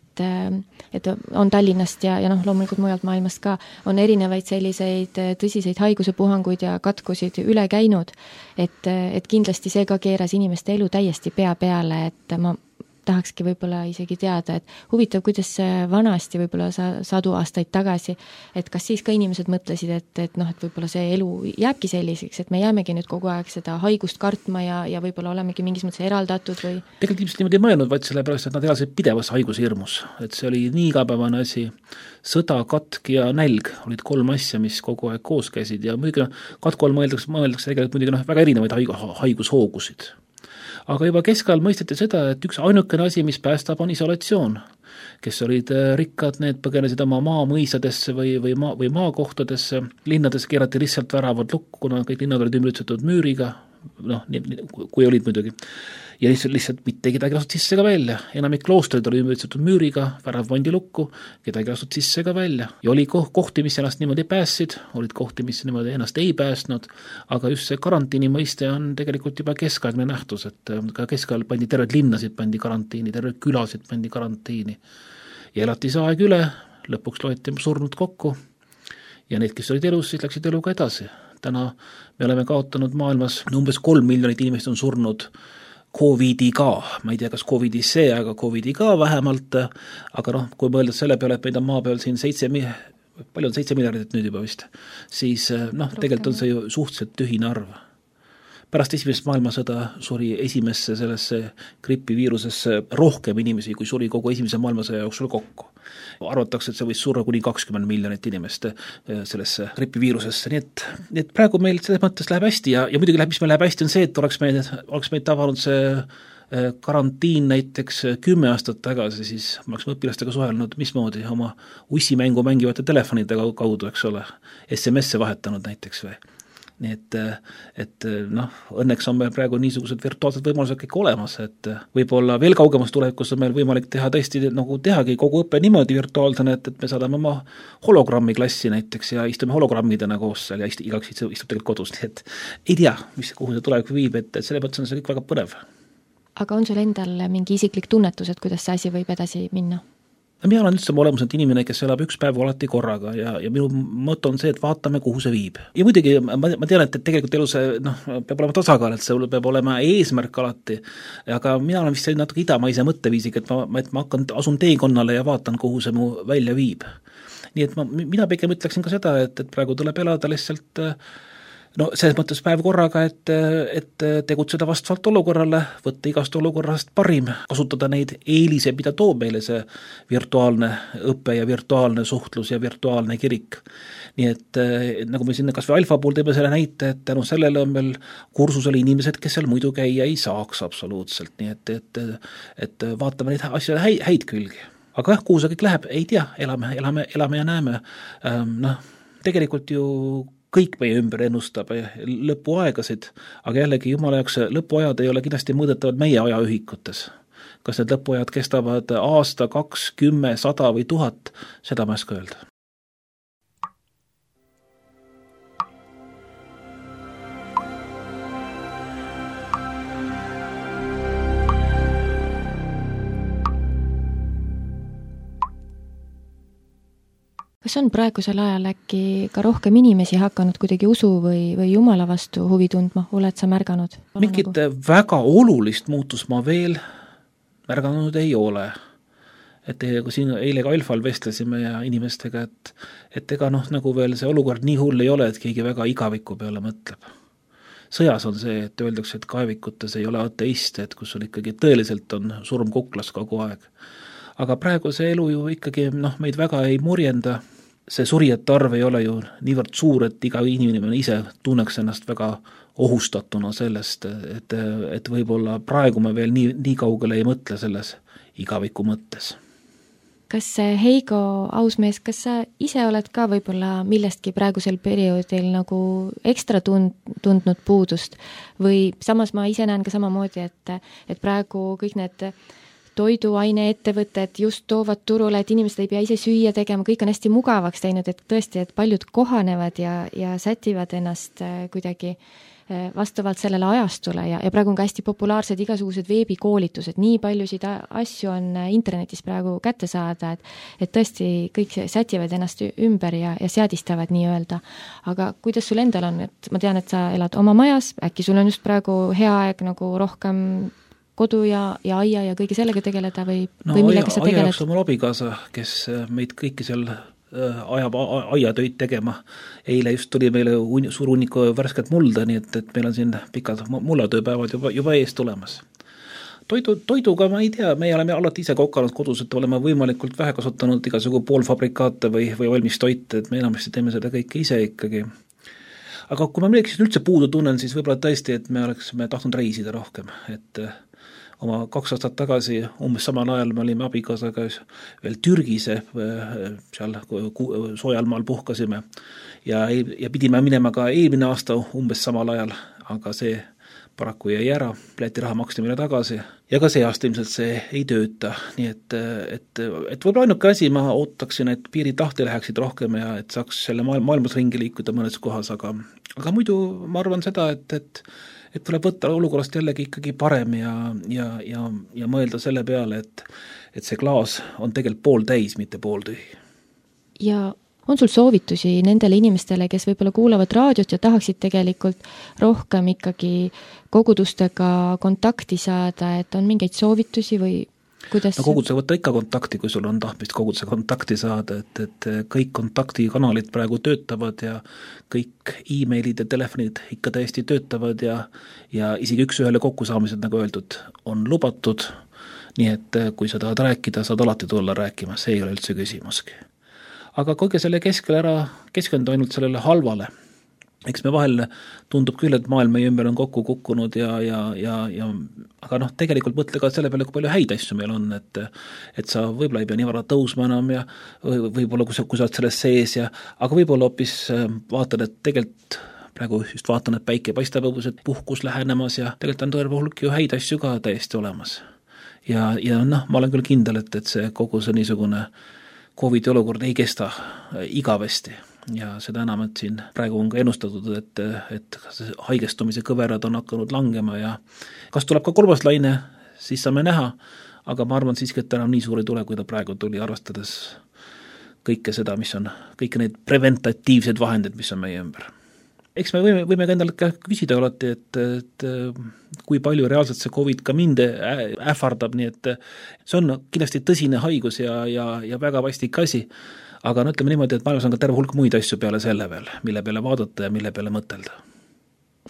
[SPEAKER 2] on Tallinnast ja loomulikult mujalt maailmast ka, on erinevaid selliseid tõsiseid haigusepuhanguid ja katkusid üle käinud, et kindlasti see ka keeras inimeste elu täiesti pea peale, et ma tahakski võib-olla isegi teada, et huvitav, kuidas vanasti võib-olla sadu aastaid tagasi, et kas siis ka inimesed mõtlesid, et võib-olla see elu jääbki selliseks, et me jäämegi nüüd kogu aeg seda haigust kartma ja võib-olla olemegi mingis mõttes eraldatud või?
[SPEAKER 3] Tegelikult ilmselt niimoodi ei mõelnud, vaid sellepärast, et nad elasid pidevas haigushirmus, et see oli nii igapäevane asi. Sõda, katk ja nälg olid 3 asja, mis kogu aeg koos käisid ja muidugi katku all mõeldakse tegelikult muidugi väga erinevaid haigushoogusid. Aga juba keskajal mõisteti seda, et üks ainukene asi, mis päästab, on isolatsioon. Kes olid rikkad, need põgenesid oma maamõisadesse või maakohtadesse, linnades keerati lihtsalt väravad lukku, kuna kõik linnad olid ümbritsetud müüriga, kui olid muidugi. Ja lihtsalt mitte kedagi lastud sisse ka välja. Enamik kloostrid oli ümbritsetud müüriga, värav pandi lukku, kedagi lastud sisse ka välja. Ja oli kohti, mis ennast niimoodi päässid, olid kohti, mis niimoodi ennast ei pääsnud, aga just see karantiini mõiste on tegelikult juba keskaegne nähtus, et ka keskajal pandi terved linnasid pandi karantiini, terved külasid pandi karantiini. Ja elati see aeg üle, lõpuks loeti surnud kokku ja need, kes olid elus, siis läksid eluga edasi. Täna me oleme kaotanud maailmas, umbes 3 miljonit inimest on surnud COVID-iga, ma ei tea, kas COVID-isse, aga COVID-iga vähemalt, aga kui mõelda selle peale, et meid on maa peal siin 7 miljardit nüüd juba vist, siis tegelikult on see ju suhteliselt tühine arv. Pärast esimest maailmasõda suri esimesse sellesse gripiviirusesse rohkem inimesi, kui suri kogu esimese maailmasõja jooksul kokku. Arvatakse, et see võis surra kuni 20 miljonit inimest sellesse gripiviirusesse, nii et praegu meil selles mõttes läheb hästi ja muidugi mis meil läheb hästi on see, et oleks meid tavanud see karantiin näiteks 10 aastat tagasi, siis ma oleks õpilastega suhelnud mismoodi oma ussimängu mängivate telefonide kaudu, eks ole, SMS-e vahetanud näiteks või. Nii et õnneks on meil praegu niisugused virtuaalsed võimalused kõik olemas, et võib-olla veel kaugemas tulevikus on meil võimalik teha tõesti tehagi kogu õppe niimoodi virtuaalsena, et me saadame oma hologrammi klassi näiteks ja istume hologrammidena koos seal ja igaüks istub tegelikult kodus, nii et ei tea, kuhu see tulevik viib, et selle mõttes on see kõik väga põnev.
[SPEAKER 2] Aga on sul endal mingi isiklik tunnetus, et kuidas see asi võib edasi minna?
[SPEAKER 3] Mina olen üldse olemuselt inimene, kes elab üks päev alati korraga ja minu mõte on see, et vaatame, kuhu see viib. Ja muidugi ma tean, et tegelikult elu see peab olema tasakaal, et see peab olema eesmärk alati, aga mina olen vist natuke idamaise mõtteviisik, et ma asun teekonnale ja vaatan, kuhu see mu välja viib. Nii et mina pigem ütleksin ka seda, et praegu tuleb elada lihtsalt no selles mõttes päev korraga, et tegutseda vastavalt olukorrale, võtta igast olukorrast parim, kasutada neid eelise, mida toob meile see virtuaalne õpe ja virtuaalne suhtlus ja virtuaalne kirik. Nii et nagu me sinna kas või Alfa puhul teeme selle näite, et tänu sellele on meil kursusel inimesed, kes seal muidu käia ei saaks absoluutselt, nii et vaatame neid asjade häid külgi. Aga kuhu see kõik läheb, ei tea, elame ja näeme. Tegelikult ju kõik meie ümber ennustab lõpuaegasid, aga jällegi jumala jaoks lõpuajad ei ole kindlasti mõõdetavad meie ajaühikutes. Kas need lõpuajad kestavad aasta, 2, 10, 100 või 1000, seda ma ei oska öelda.
[SPEAKER 2] Kas on praegusel ajal äkki ka rohkem inimesi hakanud kuidagi usu või jumala vastu huvi tundma, oled sa märganud?
[SPEAKER 3] Mingit väga olulist muutust ma veel märganud ei ole. Et kui siin eile ka Alfal vestlesime ja inimestega, et ega nagu veel see olukord nii hull ei ole, et keegi väga igaviku peale mõtleb. Sõjas on see, et öeldakse, et kaevikutes ei ole ateiste, et kus on ikkagi tõeliselt on surm kuklas kogu aeg. Aga praegu see elu ju ikkagi meid väga ei murjenda, see surijate arv ei ole ju niivõrd suur, et iga inimene ise tunneks ennast väga ohustatuna sellest, et võib-olla praegu me veel nii kaugele ei mõtle selles igaviku mõttes.
[SPEAKER 2] Kas Heigo, ausmees, kas sa ise oled ka võib-olla millestki praegusel perioodil nagu ekstra tundnud puudust või samas ma ise näen ka samamoodi, et praegu kõik need toiduaine ettevõtted just toovad turule, et inimesed ei pea ise süüa tegema, kõik on hästi mugavaks teinud, et tõesti, et paljud kohanevad ja sätivad ennast kuidagi vastavalt sellele ajastule ja praegu on ka hästi populaarsed igasugused veebikoolitused, nii paljusid asju on internetis praegu kätte saada, et tõesti kõik sätivad ennast ümber ja seadistavad nii öelda. Aga kuidas sul endal on, et ma tean, et sa elad oma majas, äkki sul on just praegu hea aeg nagu rohkem kodu ja aia ja kõige sellega tegeleda või millega sa tegeled?
[SPEAKER 3] Aia jaoks on mul abikaasa, kes meid kõiki seal ajab aiatöid tegema. Eile just tuli meile suur hunniku värsket mulda, nii et meil on siin pikad mullatööpäevad juba ees tulemas. Toiduga ma ei tea, me oleme alati ise kokanud kodus, et oleme võimalikult vähe kasutanud igasugu poolfabrikaate või valmis toite, et me enamasti teeme seda kõike ise ikkagi. Aga kui ma millegi üldse puudu tunnen, siis võib-olla tõesti, et me oleksime tahtnud reisida rohkem, et oma 2 aastat tagasi umbes samal ajal me olime abikaasaga veel Türgis, seal soojal maal puhkasime ja pidime minema ka eelmine aasta umbes samal ajal, aga see paraku jäi ära, pileti raha maksti meile tagasi ja ka see aasta ilmselt see ei tööta, nii et võib-olla ainuke asi ma ootaksin, et piirid lahti läheksid rohkem ja et saaks selle maailmas ringi liikuda mõnes kohas, aga muidu ma arvan seda, et tuleb võtta olukorrast jällegi ikkagi parem ja mõelda selle peale, et see klaas on tegelikult pooltäis, mitte pooltühi.
[SPEAKER 2] Ja on sul soovitusi nendele inimestele, kes võib-olla kuulavad raadiot ja tahaksid tegelikult rohkem ikkagi kogudustega kontakti saada, et on mingeid soovitusi või kuidas?
[SPEAKER 3] No kogudusega võtta ikka kontakti, kui sul on tahtmist kogudusega kontakti saada, et kõik kontaktikanalid praegu töötavad ja kõik e-mailid ja telefonid ikka täiesti töötavad ja isegi üks-ühele kokkusaamised, nagu öeldud, on lubatud, nii et kui sa tahad rääkida, saad alati tulla rääkima, see ei ole üldse küsimuski. Aga kõige selle keskel ära keskendu ainult sellele halvale. Eks me vahel tundub küll, et maailm meie ümber on kokku kukkunud aga tegelikult mõtle ka selle peale, kui palju häid asju meil on, et sa võib-olla ei pea nii vara tõusma enam ja võib-olla kui sa oled selles sees aga võib-olla hoopis vaatad, et tegelikult praegu just vaatan, et päike paistab õbus, et puhkus lähenemas ja tegelikult on tõerve hulk ju häid asju ka täiesti olemas. Ja ma olen küll kindel, et see kogu see niisugune COVID olukord ei kesta igavesti ja seda enam, et siin praegu on ka ennustatud, et haigestumise kõverad on hakanud langema ja kas tuleb ka 3. laine, siis saame näha, aga ma arvan siiski, et enam nii suur ei tule, kui ta praegu tuli, arvestades kõike seda, mis on, kõiki neid preventatiivsed vahendid, mis on meie ümber. Eks me võime ka endale küsida alati, et kui palju reaalselt see COVID ka mind ähvardab, nii et see on kindlasti tõsine haigus ja väga vastik asi, aga ütleme niimoodi, et maailmas on ka terve hulk muid asju peale selle veel, mille peale vaadata ja mille peale mõtelda.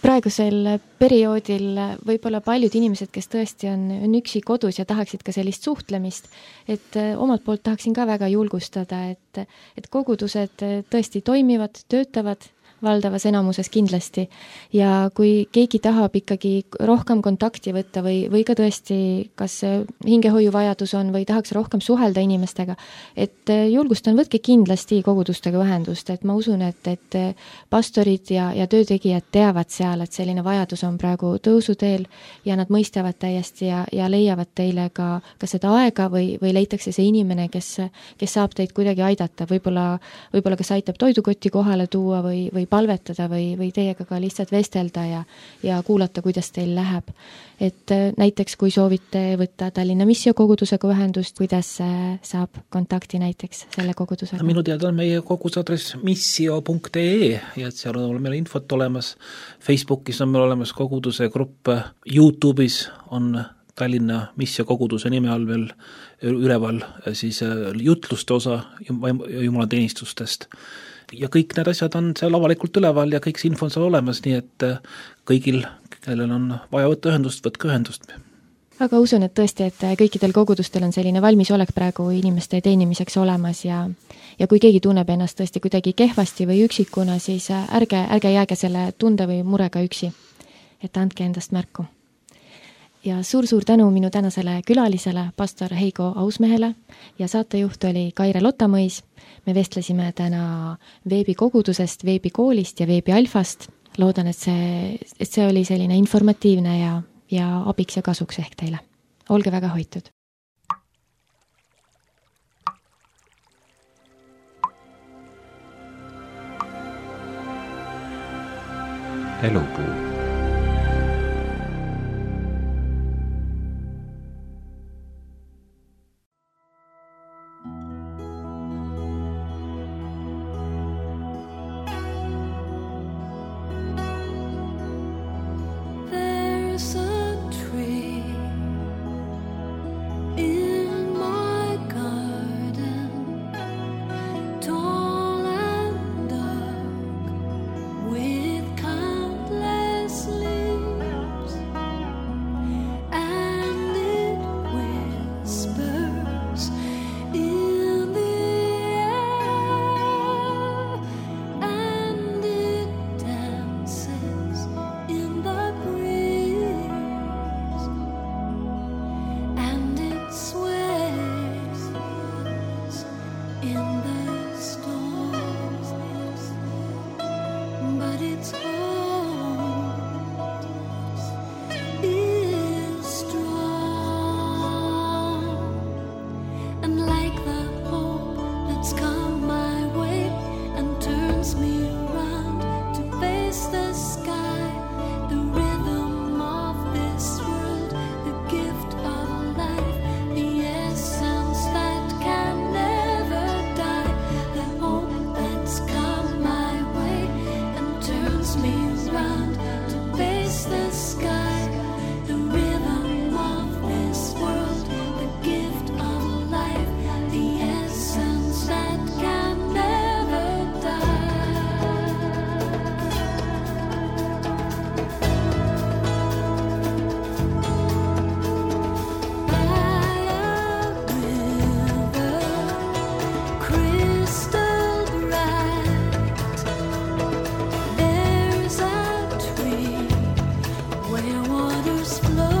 [SPEAKER 2] praegusel perioodil võib-olla paljud inimesed, kes tõesti on üksi kodus ja tahaksid ka sellist suhtlemist, et omalt poolt tahaksin ka väga julgustada, et kogudused tõesti toimivad, töötavad, valdavas enamuses kindlasti. Ja kui keegi tahab ikkagi rohkem kontakti võtta või ka tõesti, kas hingehoiuvajadus on või tahaks rohkem suhelda inimestega, et julgustan, võtke kindlasti kogudustega ühendust, et ma usun, et pastorid ja töötegijad teavad seal, et selline vajadus on praegu tõusuteel ja nad mõistavad täiesti ja leiavad teile ka seda aega või leitakse see inimene, kes saab teid kuidagi aidata, võib-olla kes aitab toidukotti kohale tuua või palvetada või teiega ka lihtsalt vestelda ja kuulata, kuidas teil läheb. Et näiteks, kui soovite võtta Tallinna missiokogudusega ühendust, kuidas saab kontakti näiteks selle kogudusega?
[SPEAKER 3] Minu teada on meie koguduse aadress missio.ee ja et seal on meil infot olemas. Facebookis on meil olemas koguduse grupp, YouTube'is on Tallinna missiokoguduse nime all veel üleval siis jutluste osa jumalateenistustest. Ja kõik need asjad on seal avalikult üleval ja kõik see info on seal olemas, nii et kõigil, kellel on vaja võtta ühendust, võtke ühendust.
[SPEAKER 2] Aga usun, et tõesti, et kõikidel kogudustel on selline valmisolek praegu inimeste teenimiseks olemas ja kui keegi tunneb ennast tõesti kuidagi kehvasti või üksikuna, siis ärge jääge selle tunde või murega üksi, et andke endast märku. Ja suur tänu minu tänasele külalisele, pastor Heigo Ausmehele ja saatejuht oli Kaire Lottamõis. Me vestlesime täna veebikogudusest, veebikoolist ja veebialfast. Loodan, et see oli selline informatiivne ja abiks ja kasuks ehk teile. Olge väga hoitud!
[SPEAKER 4] Elupuu.
[SPEAKER 1] Waters flow.